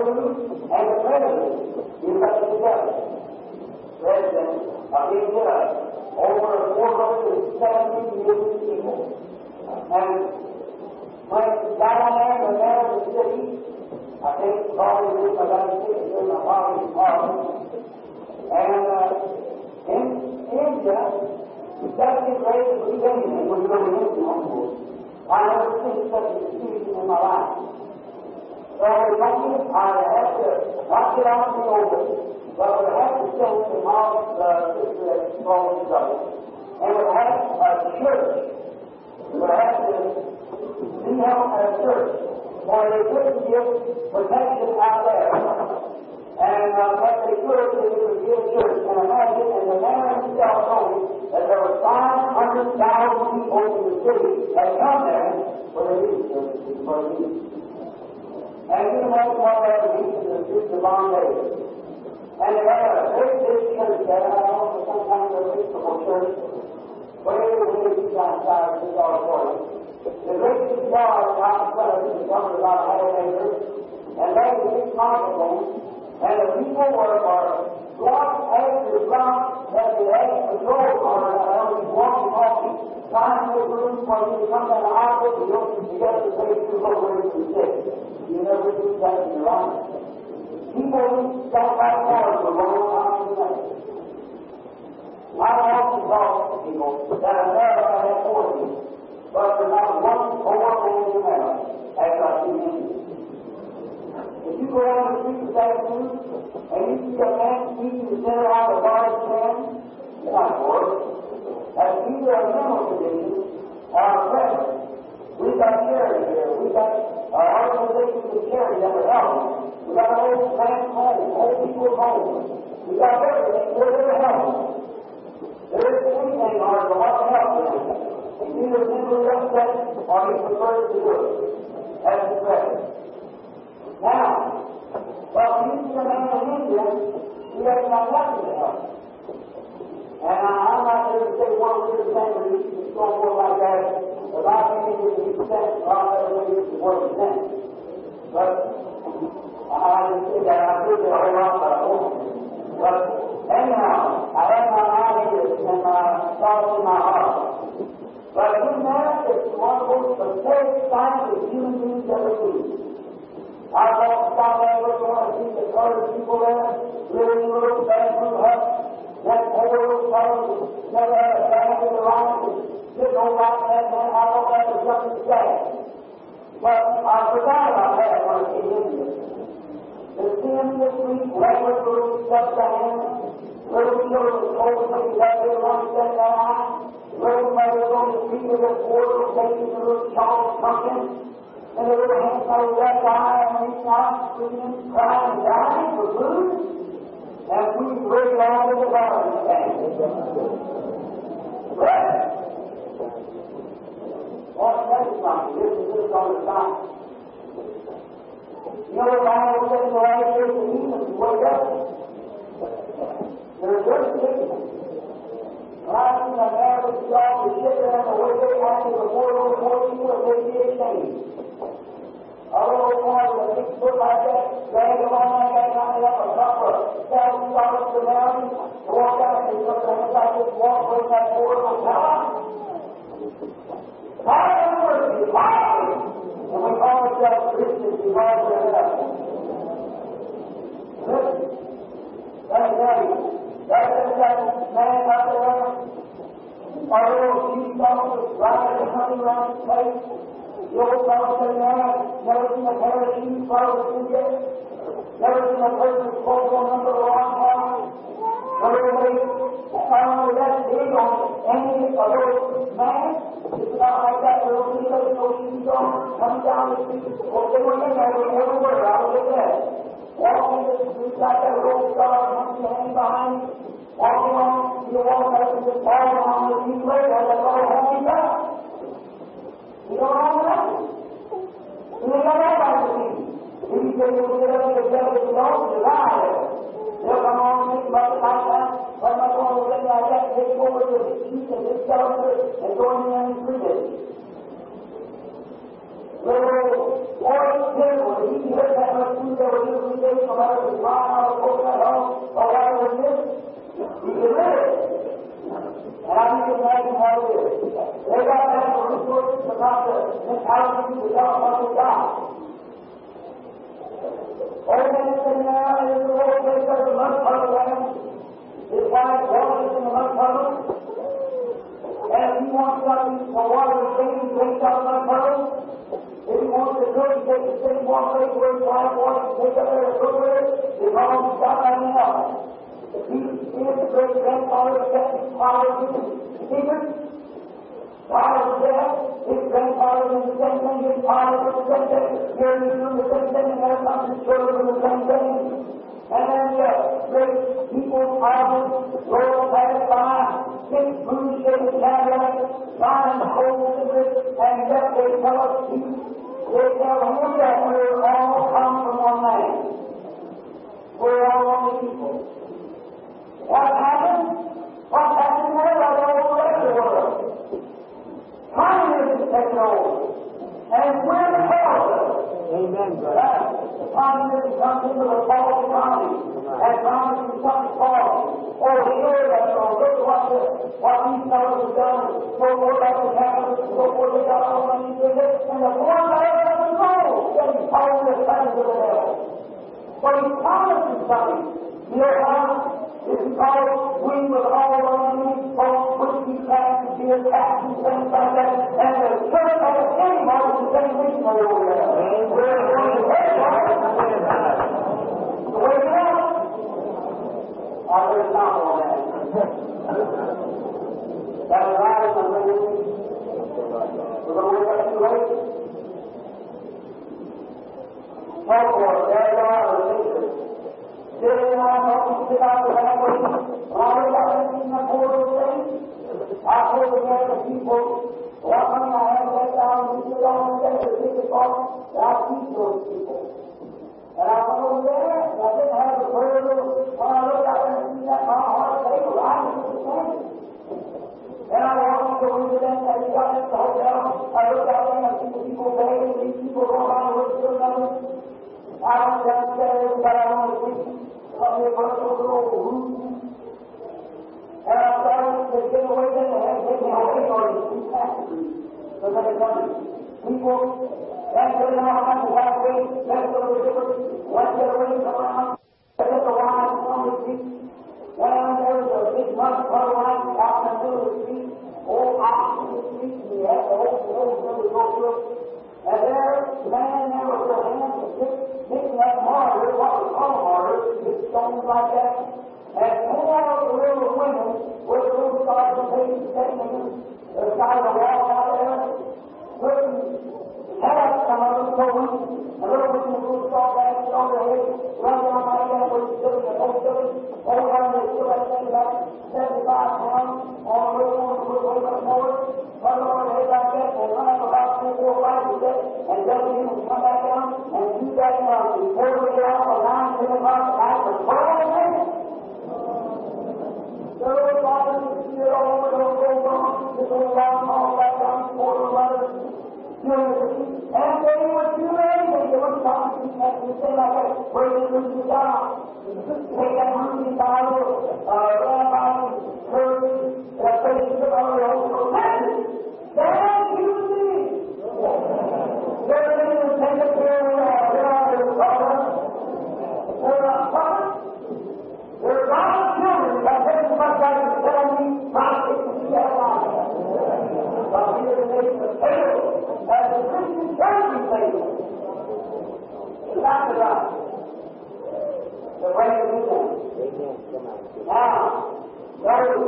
Jerusalem and the president is put together. President of India, over four hundred seventy million people. And when down there in the middle of the city, I think probably this was on the city in the Harvey Park. And uh, in India, that's the greatest beginning when you go to India. I never seen such a situation in my life. So we want you, I have to knock it out the open, but we have to send the mom, the sister that's falling trouble. And we have a church. We have to be held at a church where they couldn't give protection out there. And uh, what they could is it would be a church. And imagine, and the man himself told me that there were five hundred thousand people in the city that come there for the youth church, for the youth. And you know what that means in the streets of Bombay. And they had a great big church there, and I don't know, sometimes a reasonable church, way away outside of this auditorium. The great big yard out in front of it is covered about a hundred acres, and there was a big microphone. And the people were, were lost after drunk that they had control on it. I was walking off, trying to room where you come down the highway to go to get the place to go where you can sit. You never do that in your life. People don't like water for long times in life. I often talk to people that America has forty, but there's not one poor man in America after I see him. If you go down the street this afternoon and you see a man eating the center out of a large man, you're not poor. That's either a mental condition or a present. We've got charity here. We've got our organizations of charity that are helping. We've got old plants home, old people's homes. We've got everything. We're there to help them. There isn't anything hard to want to help them. He's either mentally upset or he prefers to do it. That's the present. Now, well, you see a man in India, he doesn't have nothing to help. And uh, I'm not here to say one hundred percent of these is going to work like that, but I think it would be percent, a lot better way to work percent. But I didn't say that, I did it a whole lot, but I won't. But anyhow, I have my ideas and my thoughts in my heart. But in America, it's one of those pathetic signs of human beings that we see. I walked down there with one of these colored people there, living in a little bedroom hut. That poor little fellow never had a family around him. Sitting on like that, man, I thought that was something sad. But I forgot about that when I came in here. The sin this week, legless little stuff to him, little children with cold things that they want to set down, little mothers on the street with their poor little babies and little child pumpkin. And the little hand started that eye and reaching out, screaming, crying, and dying for food. And we break out of the garbage can. Right? Oh, that is something. This is just on the side. You know what Bible says in the last days of demons wake up? They're just sleeping. When I see a man with a dog to sit there and the way they acted before those poor people, they be ashamed. A little boy with a big foot like that, dragged along like that, climbing up a couple of thousand dollars to the mountain, to walk out and he took the hands like this, walk with that poor little town. Fire and mercy, fire! And we call ourselves Christians because we're nothing. Listen, let me tell you, that's that man out there, our little sheep dogs was riding and hunting around his place. The old fellow said, man, never seen a pair of shoes flowers in yet. Never seen a person with clothes on under the long arm. Everybody found that big on any of those man. It's not like that little people with no shoes on, coming down the street. Well, they were in there, they were everywhere. I was in there. Walking the street like that little fellow, hunting hanging behind. Walking on, you walk up and just falling on the feet later, that's all hanging down. You don't have nothing. You don't have that to me. You can get up and get up with the nose and lie there. They'll come on and think about it like that. But I'm not going to let like that take over the sheep and this shelter and go in there and free it. Little orange people, you hear that much food they were using days, no matter if it's lying on a post at home or whatever it is, you can live. And I can imagine how it is. They got to have the resources to not the mentality to tell them what they got. Old man sitting there in the little place of the mud puddle land. His wife walks in the mud puddle. And if he wants something for water to drink, he drinks out of the mud puddle. If he wants to cook, he takes the same one place where he's flying water and takes up there to cook with it. As long as he's got nothing else. He is the great grandfather of Captain Father of the secret. Father of death, his grandfather is the same thing, his father is the same thing, here he's doing the same thing, and there comes his children doing the same thing. And then the great people, fathers, Lord passed by, six moon-shaped Cadillacs, nine holes in it, and yet they tell us, they tell him that we're all come from one man. We're all one people. What happened? What happened there? Like all the rest of the world. Communism takes over. And we're the cause of it. Amen, brother. Communism comes into the false economy. And communism becomes false. Oh, sure, that's all. Look at what, the, what these fellows have done. So forth like the capitalists, so forth they got all money to it. And the poor guy doesn't know. Then he's following the plans of the devil. But he promises something. You know how? It's because we with all our enemies, both whiskey cans, beer cans, and things like that, and the church has any more than the same reason over there. We're going to take it. The way it is. I heard not on that. That was right in the middle. We're going to wake up too late. So forth, there you are, the secret. Sitting around, helping sit out the halfway, all the time in the portal thing, I told the American people, what money I have left down, we sit on the day, the biggest part, that I teach those people. And I went over there, and I didn't have the prayer, when I looked out there and see that my heart table, I was the same. And I walked to the window then, and we got into the hotel, I looked out there and I see the people begging, these people going on the road to the number. I went downstairs, but I wanted to see. Up here, but I was a little roof. And I started to get away there and had to take me away or to see factories. So that it's done. People, that's the way I have to have away, that's the way they were, went the way, come around, took the wine on the street. Went on there, was a big mud puddle line out in the middle of the street, old ox in the street, and you had the whole road to go through. And there, man, there was the hands of six. Making that martyr, what was called martyr, with stones like that, and four of the little women with the little stars and babies sitting in the side of the wall out there, certain heads, some of them going, a little bit in the little star bags on their head, running on like that, where he's sitting at most of it, all around they still that thing about seventy-five pounds, on the little ones with way much more, run over their head like that, and run up about three, four, five, and that, and jump in and come back down, and do that now, before we get out for nine, ten o'clock at night for twelve minutes. The little bobbers, you see it all over, those old ones, this old round, all that down, quarter of letters, and they were too late, they were talking, and you say like that, where they lose the job. Take that movie Bible, uh, rabbi, curry, that place you put on the old school. That's human beings. They're going to take a care of that. They're out there talking. They're not talking. They're God's children. That's very much like the seventy prophets and see that life. But we are the nation of faith. As the Christian church is faith. It's not the God. The way to do that. Now, those.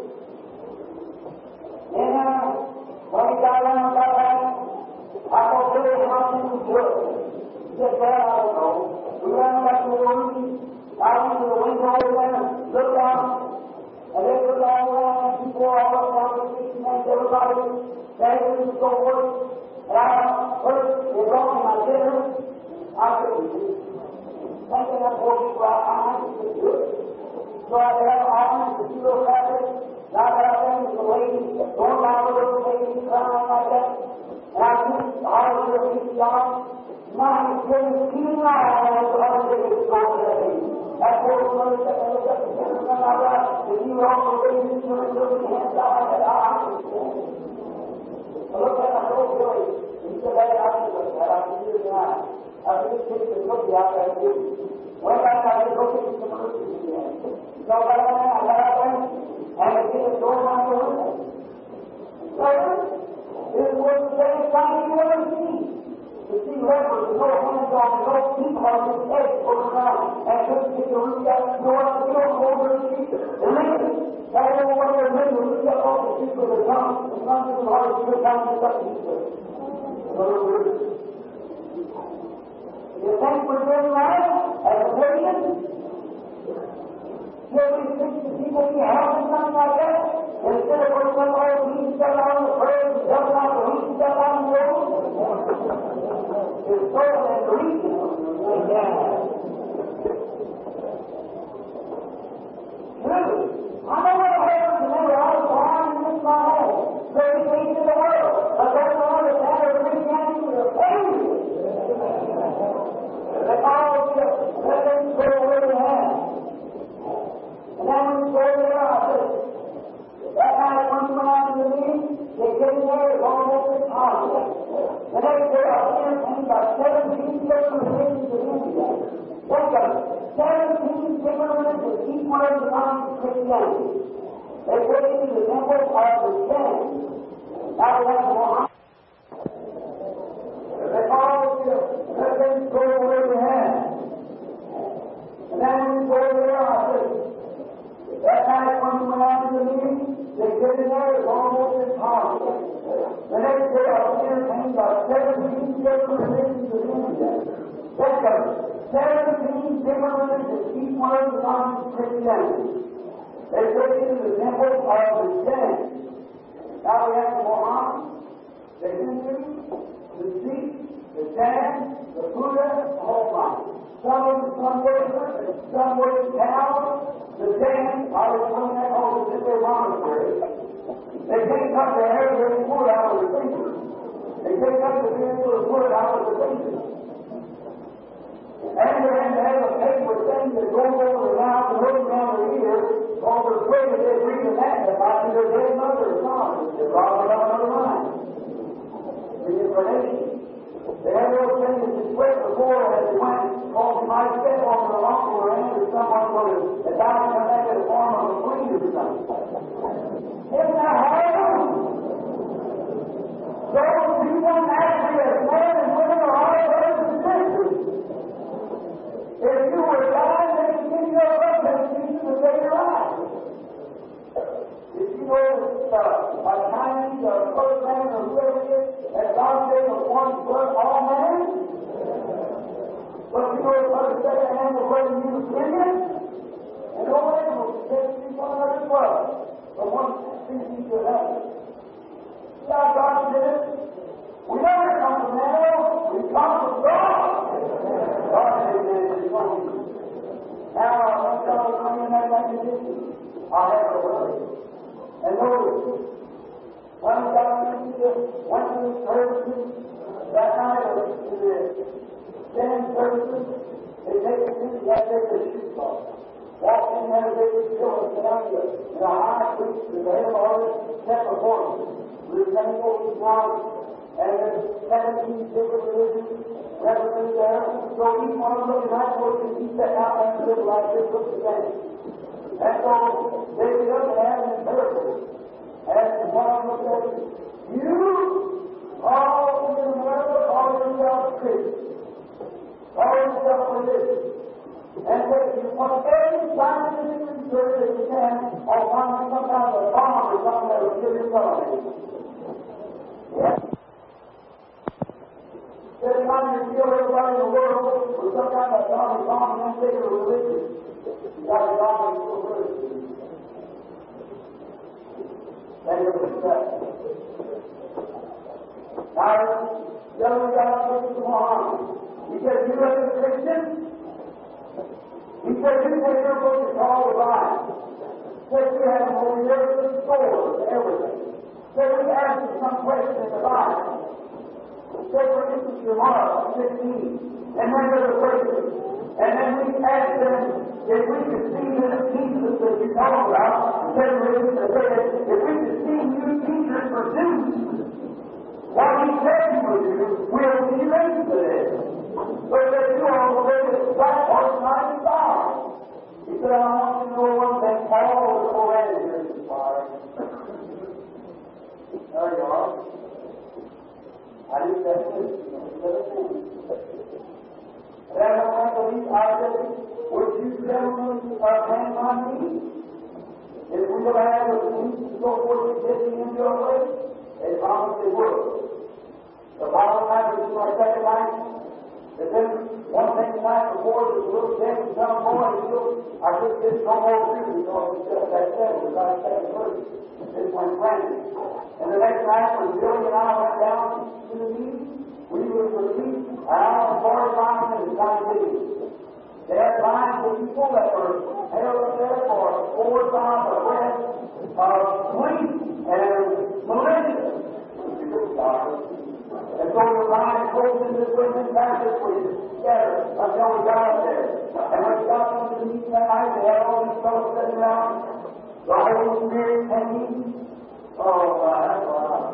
And uh, when we got around that way, I thought really how things was good. Just that, I don't know. We ran back to the room. I went to the window over there, looked out, and they looked all around, and people all up down the street, and everybody, begging and so forth. And I heard they brought me my dinner. I couldn't do it. Thinking that poor people out, I couldn't do it. So I had an arm, the two little crackers, and I got them, the lady, going down the little lady, crying like that. And I took all the little people on, My goodness, keeping my eyes on the days of the day. That's what we're going to say. And look at the children of our God. If you also raise the children, look at the hands out and I understand. Look at the whole village. He said, that I do it. That I can do it tonight. I think it's just a cookie out there to do. When I got to look at some cookies again. So that I got out there and I get it going on the window. So, this was the same time you ever see. To see lepers, no hands on, no feet on his head over around, and couldn't get the root out and go up the hill over the feet. The living, that little one of the living, root out all the feet with the tongue, the tongue is hard to get down to the feet. You think we're doing right as a pagan? Here we think the people be helping something like that? Instead of putting them all the weeds stuff on the birds and dumping out the weeds stuff on the road? It's so and reaching. Yeah. True. I know what happened to me. I was born in this my home. Great things in the world. But that's all that matters. Christianity was a pain. They all just let them go where they have. And then when you go there, I said, that night when you went out to the meeting, they came there as almost impossible. The next day, I was entertained by seventeen different religions of India. Think of it. seventeen different religions, each one of them belongs to Christianity. They take it to the temple of the Ten. Now we have Muhammad. They all just let them go where they have. And then when you go there, I said, that night when we went out to the meeting, they said in there is almost impossible. The next day I was entertained by seventeen different religions of India. Think of it. seventeen different religions, each one of them belongs to Christianity. They take it to the temple of the Ten. Now we have the Muhammad, the Hindu, the Sikh, the Jain, the Buddha, the whole lot. Some of them some worship, and some worship cows. The Jains are the ones that hold it in their monastery. They can't cut their hair with the wood out of the fingers. They can't cut the beard with the wood out of the fingers. And they have to have a paper thing that goes over the mouth and goes down the ear, because they're afraid that they're breathing that that might be their dead mother or son. They're probably on another line. Reincarnation. They had those things that you sweat before as you went, because you might step on an uncle or aunt or someone where the doctor come back in the form of a queen or something. Isn't that hard? Those people naturally as men and women are all brothers and sisters. If you were alive, they could give you a representation to say you're alive. If you know uh, a Chinese or a first man or whoever it is, that God gave us one blood, all men. But you know the other second hand was waiting you to bring it, and no one will take you one another's blood. But one species to another. See how God did it? We never come from man, we come from God. God did it. Now, I'm going to come in that condition. I have a word. And notice, when we got into the, went to the services, that night to the ten services, they take a seat, they have their shoes off. Walk in there, they would kill us down to the high priest, the head of all this, set before them. We were sending over the knowledge, and there's seventeen different religions represented there. So each one of them looking right towards you, he sat out there and lived like this, looked the same. And so they get up and have an interpreter. And one of them says, you all in America call yourself Christian. Call yourself religious. And say, you want every scientific research that you can on finding some kind of a bomb or something that will kill your family. Yeah. Every time you kill everybody in the world with some kind of atomic bomb, and then say you're religious. You got to bomb and kill religious. That is the step. Now, the other guy looks to Muhammad. He says, you are a Christian? He says, you say you're supposed to call the line. He says, you have more years and stores and everything. So we ask you some question in the Bible. say, for instance, your Mark sixteen, and then there's a person, and then we ask them if we could see this Jesus that you talk about, instead of religion, to say that if we could see you teachers produce what he said you would do, we'll be ready for this. So that you all will say that that part's not inspired. He said, I want you to know one thing, all the Koran here is inspired. There you are. I didn't say this. And I don't believe I said, would you gentlemen uh, hang on me? If we would have the police and so forth to get me in your way, they promised they would. The Bible matters in our second life. If then one thing tonight before this little kid and some boy, I just did no more food because it's just that said, it was our second verse. This went frantic. And the next night when Billy and I went down to the beach, we were to sleep out on forty miles in the Sun City. They had lines of people that were held up there for four times a breath of sleep and militia. And so the line goes in this way and passes for you together until we got up there. And when we got up to the meeting that night, they had all these fellows sitting around, the Holy Spirit hanging. Oh, my God.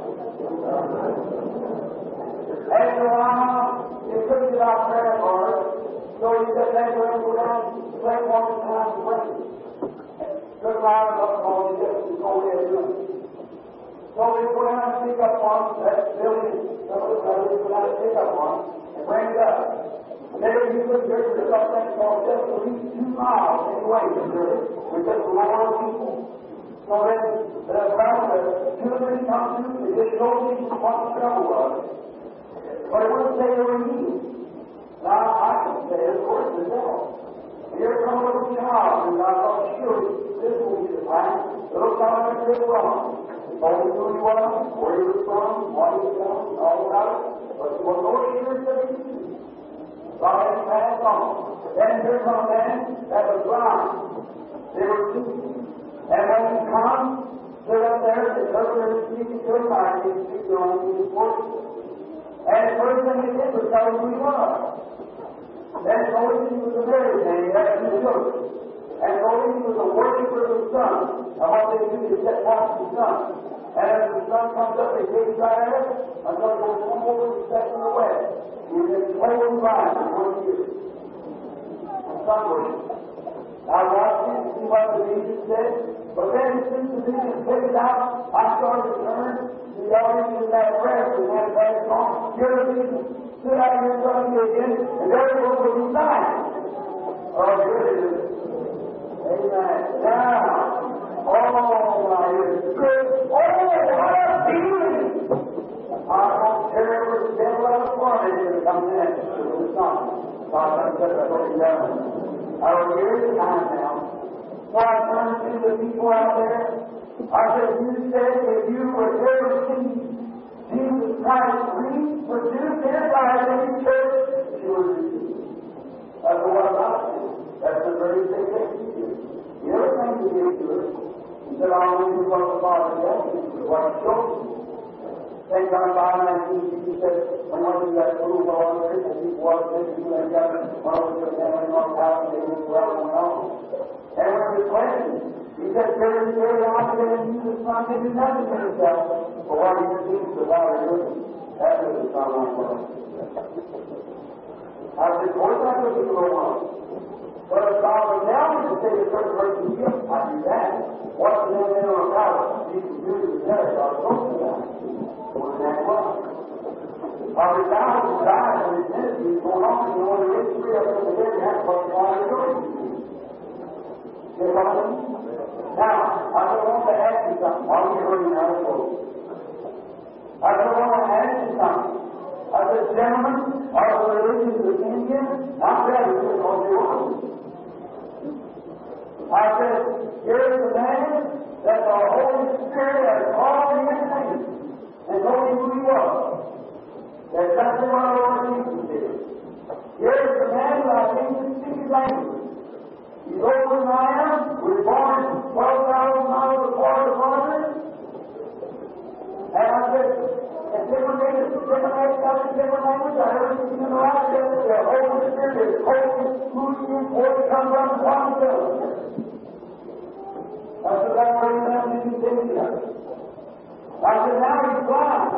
After a while, you couldn't get out prayer for it, so you just had to go down and play one time to pray. Good line up on the just to go there and do it. So they go down and pick up one, that's Billy, some of the brothers go down and pick up one, and bring it up. And then you could hear the something called just at least two miles anyway, with just a lot of people. So then, the crowd, the two or three come to, they just showed me what the trouble was. But it wouldn't say they were needed. Now, I can say, of course, the devil. Here comes a little child, and I thought, sure, this will be the time. Little child that did wrong. He told me who he was, where he was from, what he was from, all about it. But there was no assurance that he knew. So I had to pass on. Then here comes a man that was blind. They were teaching. And when he comes, stood up there, the interpreter was speaking to him, I didn't speak to him, he was working. And the first thing he did was tell him who he was. Then told him he was a married man, he had two children. And told him he was a worshiper of the sun. And what they do is set watch the sun. And as the sun comes up, they gaze right at it until it goes one over and sets in the west. He was in totally blind for one year. Sun worship. I watched it and see what the Jesus said. But then as soon as the vision figured out, I started to turn the audience in that prayer for one day long. Here the vision stood out here in front of me again, and there it was with his sign. Oh, here it is. Amen. Now, oh my, it's good. Oh, what a feeling! I don't care if the devil out of morning is coming in with the sun. God, I'm just going down. Our years of time now. So I turned to the people out there. I said, you said if you would ever see Jesus Christ reproduce his life in the church, you would receive it. I said, what about you? That's the very thing that you do. The other thing you did to it, he said, I'll only do what the Father tells me, what he showed me. Then John five nineteen, Jesus said, when one of you got a little while on earth, and people walk in, and you and got one of them family on top, and they did well and on. And when he was questioned, he said, very, very often, and Jesus not to do nothing for himself, but what he receives the Father doing. That was the Son of God. I said, of course I could do no one. But if God would tell me to say a certain person gift, I'd do that. What's the name of our power? You can do it with that, God told me that. What that was. Our revival is died when his ministry is going on, and you want to raise three up from the dead, you have to put God to do it. You know what I mean? Now, I don't want to ask you something while you're hearing how it goes. I don't want to ask you something. I said, gentlemen, are the religions of India? I'm ready to know the order. I said, here's the man that the Holy Spirit has called me into and told me who he was. That's nothing what our Lord Jesus did. Here's the man that I think can speak his language. He's older than I am. We're born twelve thousand miles apart of one another. And I said, and different races, different races, a different language. I heard it in the last day. The Holy Spirit is holy, who is holy, comes up and comes down. I said, that's where you have to do things. I said, now he's blind.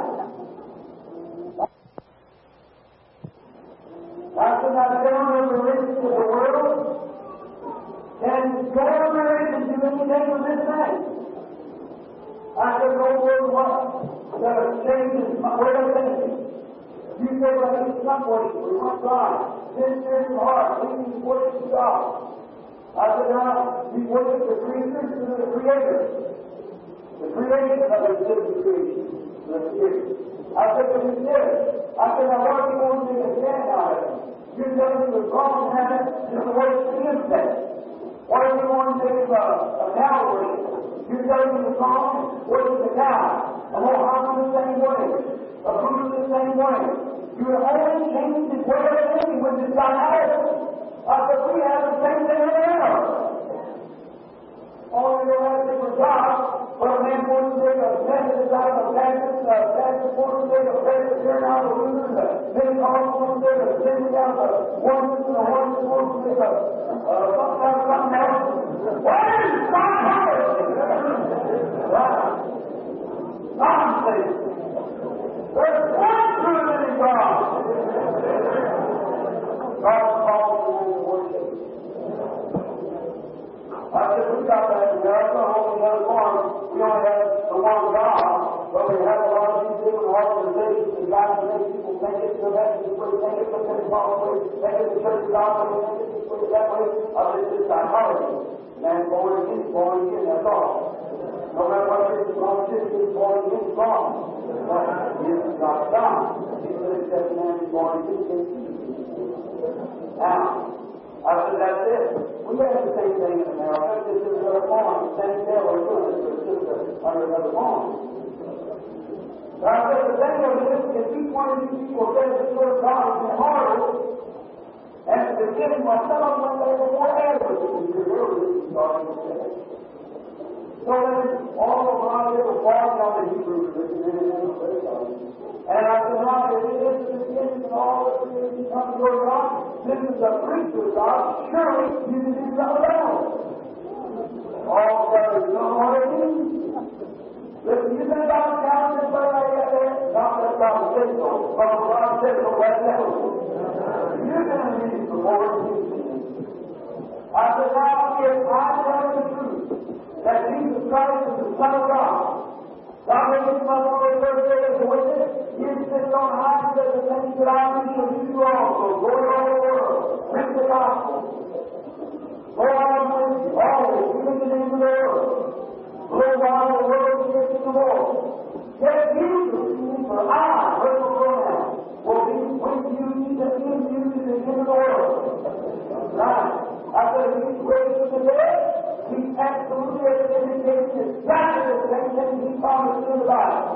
I said, I found the religion of the world. Can your religion do anything with this thing? I said, no word what? That has changed my way of thinking. You say, well, he's somebody, we want God. This is hard. We worship God. I said, now, we worship the creatures to the Creator. The creation of the living creation. The Spirit. I said, but he did. I said, now, what are you going to make a stand out of it? You're telling me the wrong habit is the way to the impact. Why are you going to take a, a Calvary? You're telling me the wrong way to the cow. A Mohammed the same way. A Buddha the same way. You're only changing the way of thinking when it's not out. I said, we have the same thing in there. Only you'll have different jobs. But a man wants to take a Methodist out of a Baptist, a Baptist wants to take a Presbyterian out of a Lutheran, a Pentecostal wants to take a Assembly out of a Oneness, and a Oneness wants to take a uh, something out of something else. What is God happening? Right. Nonsense. There's one true living God. God calls you to worship. I said, we got that in America, only the other one. We only have the one God, but we have a lot of these different organizations and God to make people think it's the message, think it's the Pentecostal way, think it's the Church of God way, think it's the that way. I said, it's just psychology. Man, born again, born again, that's all. No matter what it is, born again, it's born again, it's wrong. But it's not God. People accept man is born again. Now, I said, that's it. We have the same thing in America. This is another form. The same deal we're doing it. It's just a, under another form. But I said, the thing of this, if each one of these people says the Word of God is in harder, and at the beginning, well, some of them went over more average than your religion starting to say. So then, all of my little falling on the Hebrew religion, and then the and I said, now, if it is the beginning and all of the things come to your God, this is the preacher of God, surely you can do something else. All that is not what it is. Listen, you think about the calendar, but I get there, not that God said so, but God said so, that's that. You're going to need the Lord Jesus. I said, now, if I tell the truth, that Jesus Christ is the Son of God, God made his mother on the first day as a witness. He sits on high and says, the things that I do shall do you also. Go in all the world. Preach the gospel. Go on with always. Even the name of the Lord. Go on the world and get to the Lord. Get Jesus, for I, personal pronoun, will be with you, even in you to the end of the world. Right. I said, he's raised from the dead. He absolutely has indicated exactly the same thing he promised in the Bible.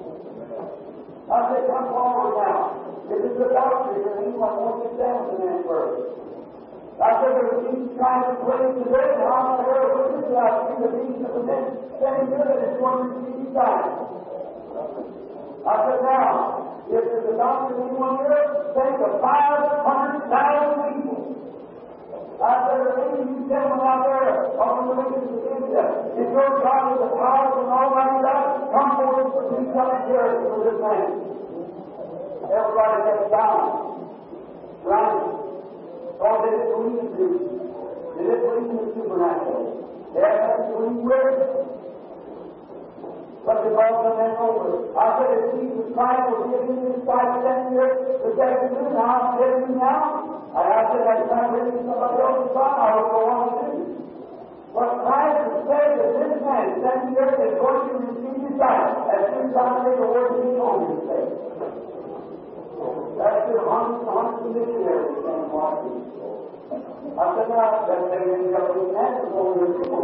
I said, come forward now. This is the doctrine of anyone wants to stand in that verse. I said, there's these trying to praise today, and I'm not aware of what this is. I see the beast of the men standing here that is going to receive these signs. I said, now, if there's a doctrine of anyone here, think of five hundred thousand people. I said, there are any of you gentlemen out there on the religion of India. If your God is the power of an almighty God, come forward for these coming here for this man. Everybody gets down. Right? All they didn't believe in Jesus. They didn't believe in the supernatural. They had to believe with it. But the Bible went over. I said, if Jesus Christ was giving his five ten years this afternoon, now I'm telling you now. I said, that's not really somebody else's God, I would go on to do. But Christ has said that this man, seven years, is going to receive his sight as soon as I say the word of his own his faith. That's the hundreds and hundreds of missionaries in Washington. I said, now, that they ended up being answered over the people.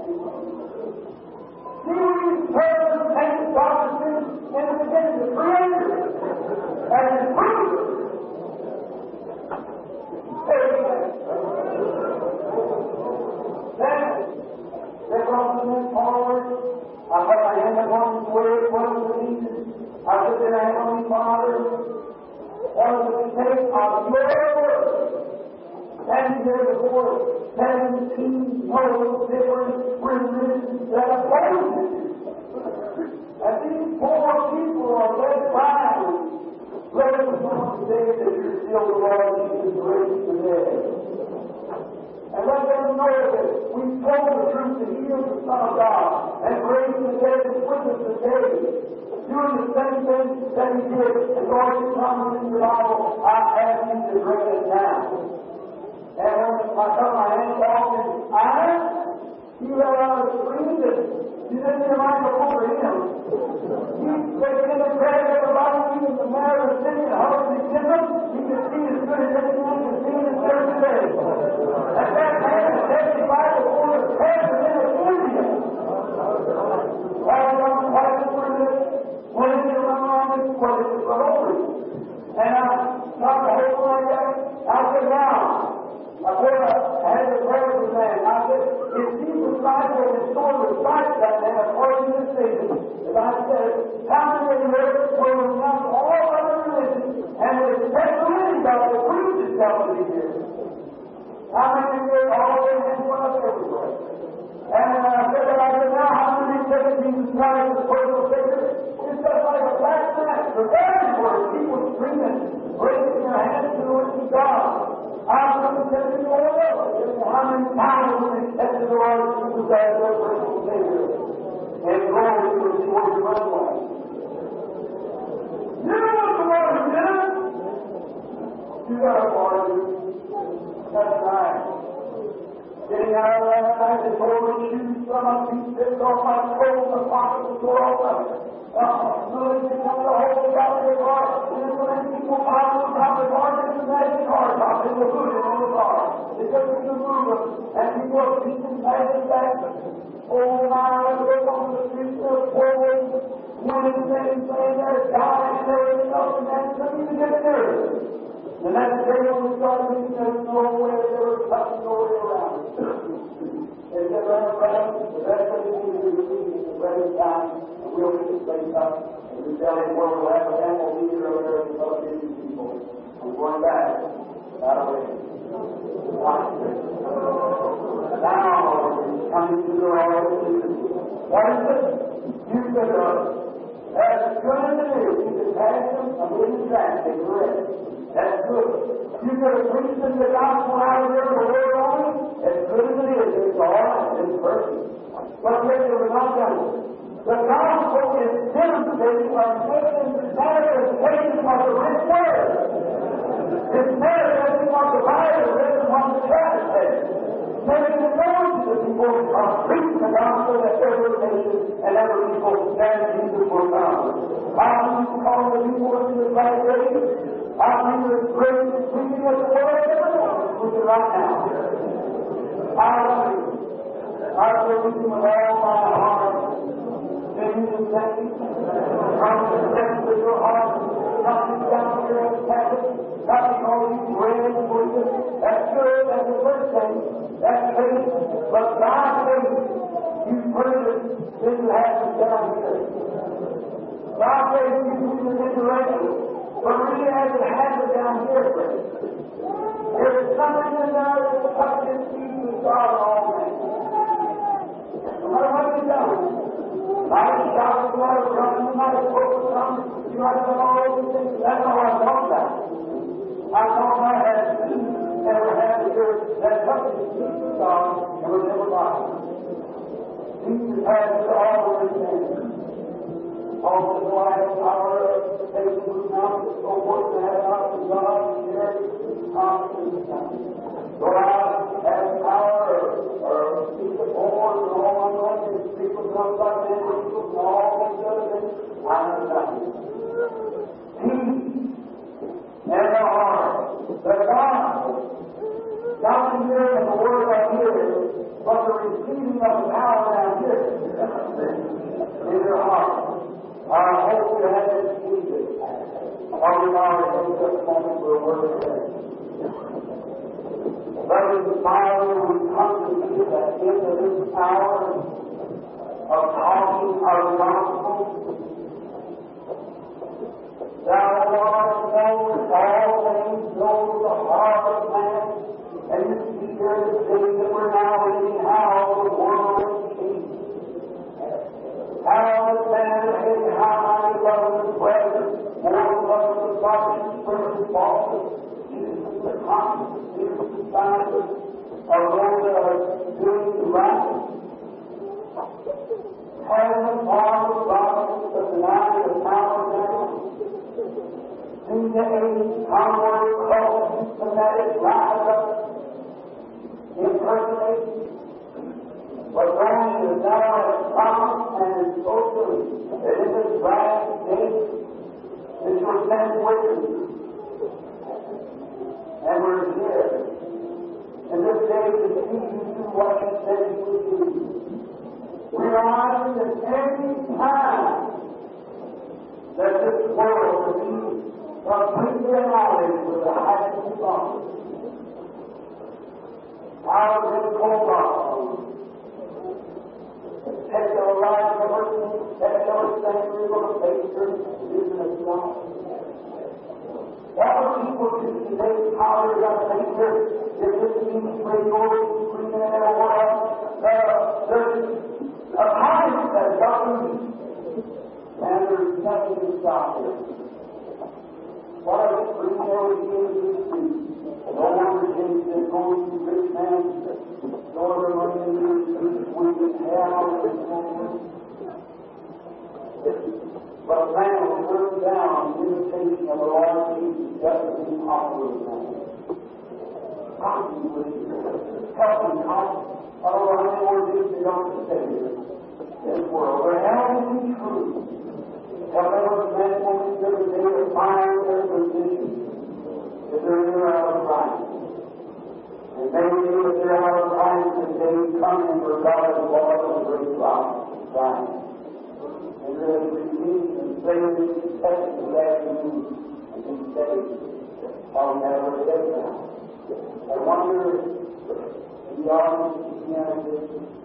See these persons take the doctrine in the beginning, the Creator, and his ruler. Then, they brought the men forward. I put my hand upon his word, one of the pieces. I put their hand on his father. for seventeen no different religions that oppose it. And these poor people are led by let us not say that you're still the Lord Jesus raised the dead. And let them know that we told the truth to heal the Son of God and raise the dead and witness the day. Doing the same thing that He did. And Lord, you come in the Bible, I ask you to bring it down. And when I cut my hands off in iron, you let out a scream that you didn't hear mine before Him. You they begin to pray everybody, even the mayor of the city, and hardly the kingdom, you can see as good as anyone can see in the church today. And that man is testified before the president of India. All young white for this, when they run around this place, it's run over. And I talked to her like that. I said, now, I told her, I had to pray with the man. I said, if Jesus Christ will restore the sight of that man according to this vision, if I said, how many of you will renounce all other religions and will expect really God to prove Himself to be here? How many of you all the hands went up everywhere? And when I said that, I said, now how many say that Jesus Christ is personal Savior? It's just like a black mat. For everywhere, people screaming, raising their hands to the Lord God. I'm going to tell you all about it. How many times have we accepted the Lord Jesus as their personal Savior? And glory to His word to run away. You know what the Lord has done? You got a party. That's right. Getting out of that night, they told me to shoot some of these bits off my clothes and pockets and go off of it. Oh, so they become the whole God of their heart. And so many people pile on top of the car, and the magic car top, and they'll put it on the car. It doesn't even move them. And people are beating magic back. Oh, my, they go on the streets, they're forward, winning things, saying they're dying, and everything else, and that doesn't even get nervous. And that's the day when we start thinking there's no way there was nothing no way around it. They said, "Brother, brother, the best thing we can do is leave the present time, and we'll get this place up, and we tell him where we'll have a temple meeting over there with other busy people. I'm going back. That way. Now, coming to the Lord, what is it? You said, as good as it is, you can pass them, and we can track them, correct. That's good. You could have preached the gospel out of there for a word on it. As good as it is, it's all right. It's perfect. But yet they were not done. The gospel is demonstrating or making the manifestation of the written word. It's manifesting what the Bible is written on the chapter says. Making it known to the people are preaching the gospel that every nation and every people stand Jesus will come. How do you call the people into the right way? I think it's great preaching of the word everyone is preaching right now. I love you. I praise you with all my heart. May you just thank you. Come to the depths of your heart. Nothing down here in heaven. Nothing all you brave and wisdom. That's good. That's the first thing. That's faith. But by faith, you put it into heaven down here. By faith, you put it into heaven. But really, as it happens down here, friends, there is something in there that touches peace with God and all men. No matter what you've done, you might have shouted, you might have run, you might have spoken something, you might have done all those things. That's not what I'm talking about. I'm talking about as peace never had here that touches peace with God and was never bothered. Peace has all of these things. Also, the life, power, faith, and mountain, so forth, to have not to God, and share confidence. Go out, have power, or speak the forward, and all my life, and speak with one like that, and all these other things. I know nothing. Peace in the heart. The gospel. Not the hearing of the word up here, but the receiving of the power down here. In your heart. I hope you have this Jesus. Or we are in this moment for a word of faith. Brothers and Father, we come to you at the end of this hour of talking our gospel. Thou, Lord, knowest all things, knows the heart of man, and you see here age, onward, close, fanatic, rise up, impersonation. But Brian is now as promised and is so true that in this last day, this was sent with us. And we're here. And this day to see you do what He said He would do. Realizing that every time that this world will be completely annihilated with the highest of God, out of this cold rock, take your life of person, take your thing, you're going to face your vision of God. What do people do today? How they're going to face this? If this means radio, screaming and whatever, there's a time that doesn't, and there's nothing to stop it. What a scream there is in the street. No wonder James said, going to rich man, northern money in the street, we can have this moment. But man will turn down the invitation of the Lord Jesus just as He offered them. God, you would help me, God. I don't know how many more things they don't say this world. But how can it be true? Whatever the man will be given, they will find their position. If they're in or out of Christ. And maybe if they're out of Christ, then they come in for God as Lord of the great rock, Christ. And really receive and say this confession this afternoon and be saved. I'll never get now. I wonder if the audience can this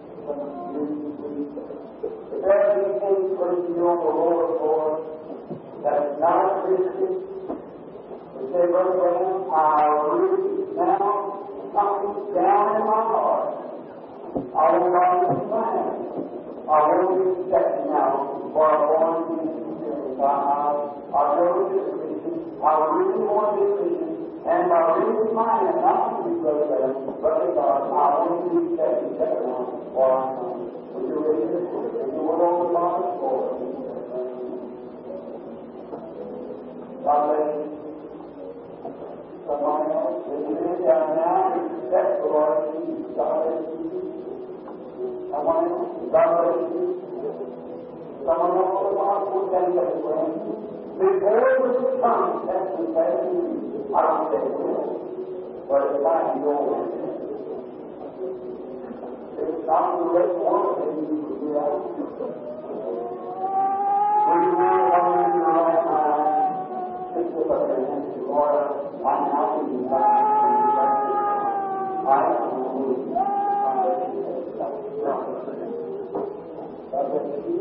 if there be any person on the lower floor that's not a Christian, they say, Brother Graham, I really now something down in my heart. I will not be plan. I will be expecting now for a born again. I I know it's a Christian. I really want to be a Christian. And I really find it not to be Brother Graham, but God, I want to be expecting that one for I know. Would you raise your hand? And you will on the Father's floor. God bless you. Someone else, if you sit down now and respect the Lord Jesus, God bless you. Someone else, God bless you. Someone else, the Lord will tell you that way. Before this comes, that's the best news. I don't say it will, but it's like your way. It's not the rest one that you can do that. When you really want to do the right time, just look up your hands to the Lord. I'm now to be back and be back. I am the Lord. God bless you.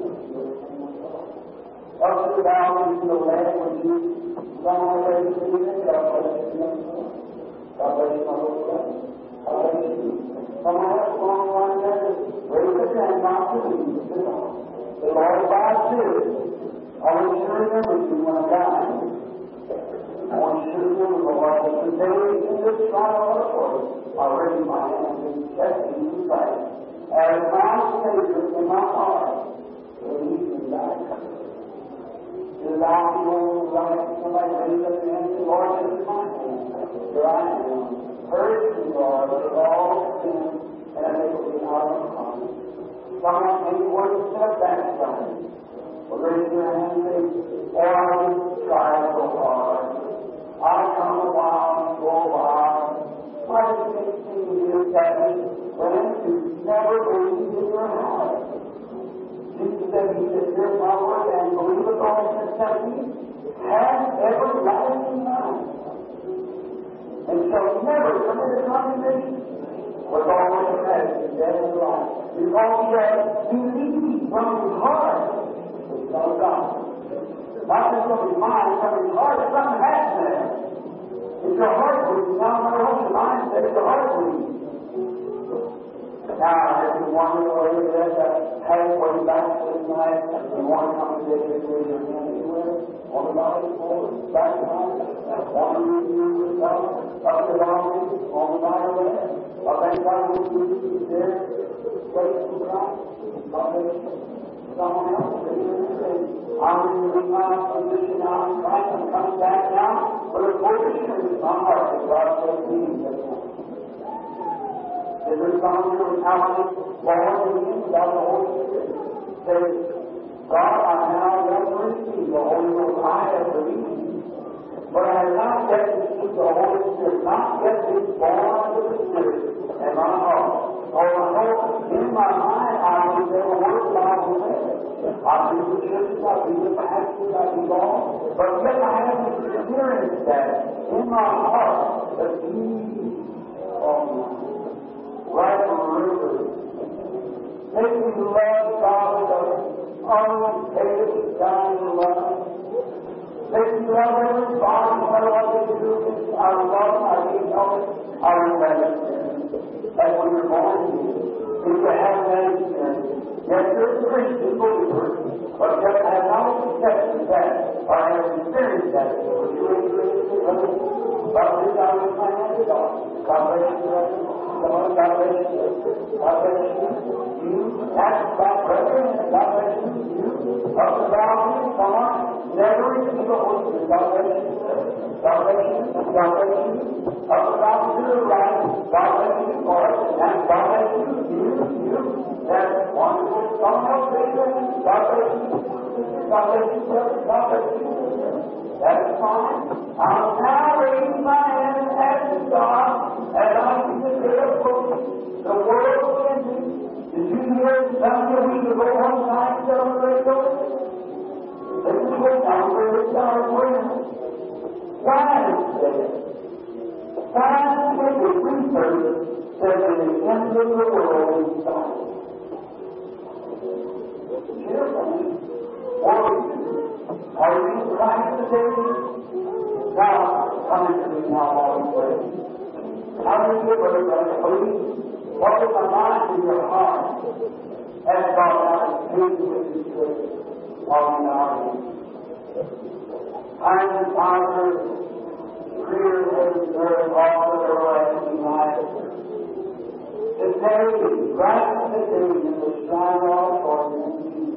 Up to the down into the land when you come on the way to the evening. God bless you. God bless you, my little friend. God bless you. Someone else going on there, raise your hand, not to me. The Lord abides here. I want you to remember you when I die. I want you to remember the Lord that today in this trial of the Lord, I raise my hand and confess Jesus Christ as my Savior in my heart. Believe in that. Is I know like somebody raise up their hand and say, Lord, this is my hand. Here I am. Purge me, Lord, of all sin and iniquity out of my heart. Someone maybe wants to step back from it. Well, raise your hand and say, oh, I just try so hard. I come a while and go a while. I just can't see you that when you never believe in your heart. Jesus said, He said, here's my word, and believe it all and accept me. Have everlasting life. And shall never come into condemnation. Was always ready to death and life. Because he had believed from his heart. From God. Not just from his mind, from his heart. Something happens there. It's your heart bleeding. Now, no matter what your mind says, it's your heart bleeding. Now, if you wonder whether there's a halfway back to this night, you want to come to this and raise your hand anywhere, on the body, forward, back behind, want to read you yourself, up the body, on the body left, up and down with you, there, wait for God, God bless you. someone else said, I'm in my position now in Christ, I'm coming back now, but a position in my heart that God says to me. Is there someone who is now born again without the Holy Spirit? Says, God, I now want to receive the Holy Ghost. I have believed, but I have not yet received the Holy Spirit, not yet been born of the Spirit in my heart. Oh, I know in my mind I will never work God will say. I believe the churches, I believe the pastors, I belong, but yet I haven't experienced that in my heart, the deep of right from the river. Make me love God with an unfailing, dying love. Make me love every body, no matter what they do. I love, I need help, I remember. Like when you're born again, if you have that experience, yes, you're a Christian believer, but just have not accepted that, or have experienced that, but you ain't really living. But this I was planning to God. God bless you, brother. God bless you. God bless you. You, that's God brother, God bless you. You, up the boundary, come on, never receive the Holy Spirit. God bless you. God bless you. God bless you. Up the boundary to the right, God bless you, Lord, and God bless you. You, you, that's wonderful. Someone else say that. God bless you. God bless you, brother. God bless you. That's fine. I'm now raising my hand and asking God, as I see the day approaching, the world is ending. Did you hear something a week ago one time celebrate those? This is what I'm going to celebrate. Science says, scientific research says that the end of the world is coming. Cheerfully, worry. Are you in Christ today? God, come into me now while we pray. How do you get rid of that? Please, what is my mind in your heart? Ask God now to speak with His Spirit while we are here. I'm the Father, creator of the earth, all of the everlasting life. Today, right today, in the shrine auditorium,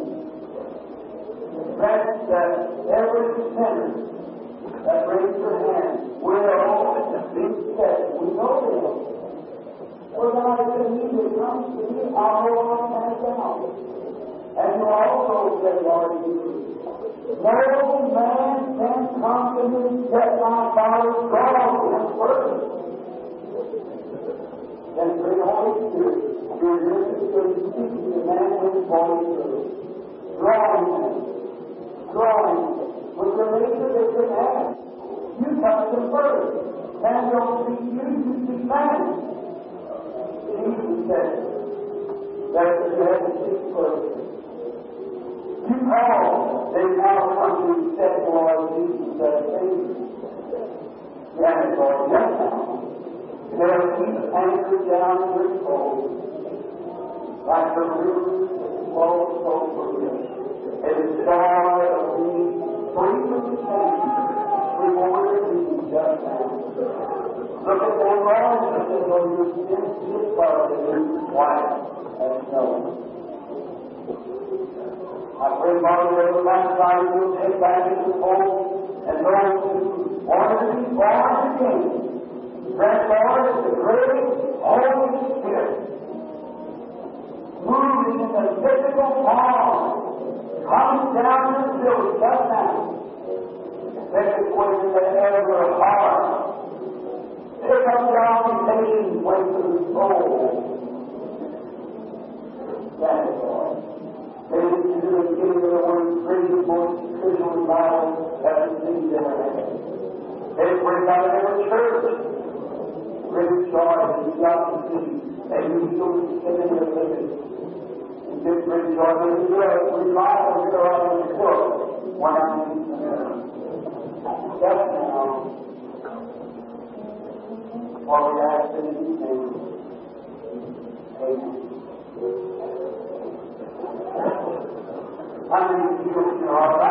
rest that every sinner that raised your hand will be set. We know this. For God is in me that comes to me, I'll hold on and down. And you also said, Lord Jesus, no man can come to me except my Father draws him first. Then bring Holy Spirit, your minister to speak to the man with his Holy Spirit. Drawing him. Drawing with the nature that they have. You touch them first. Man don't speak you, you speak man. Jesus said that you have to speak first. You call, they now come to accept the Lord Jesus as Savior. Yes, Lord, yes now. Their feet anchored down in their soul, like the rivers flow so free. It is joy of being free from the chains, rewarded being just now. Look at their righteousness, for your sins is pardoned, is white as snow. I pray, Father, that the last time you will take back into the fold, and those who want to be born again, grant, Lord, the great Holy Spirit, moving in the physical form, comes down to the village just now. Take it with the air of your heart. Pick up the occupation way to the soul. That is all. They used to do the giving of the word praise for spiritual revival that we see there. They bring out of every church. Great joy that you got to see. And you still sit in your living. You did great joy that you do it. Revival is there out in the book. One out in the mirror. Just now. While we ask in His name. Amen. How many people in your heart?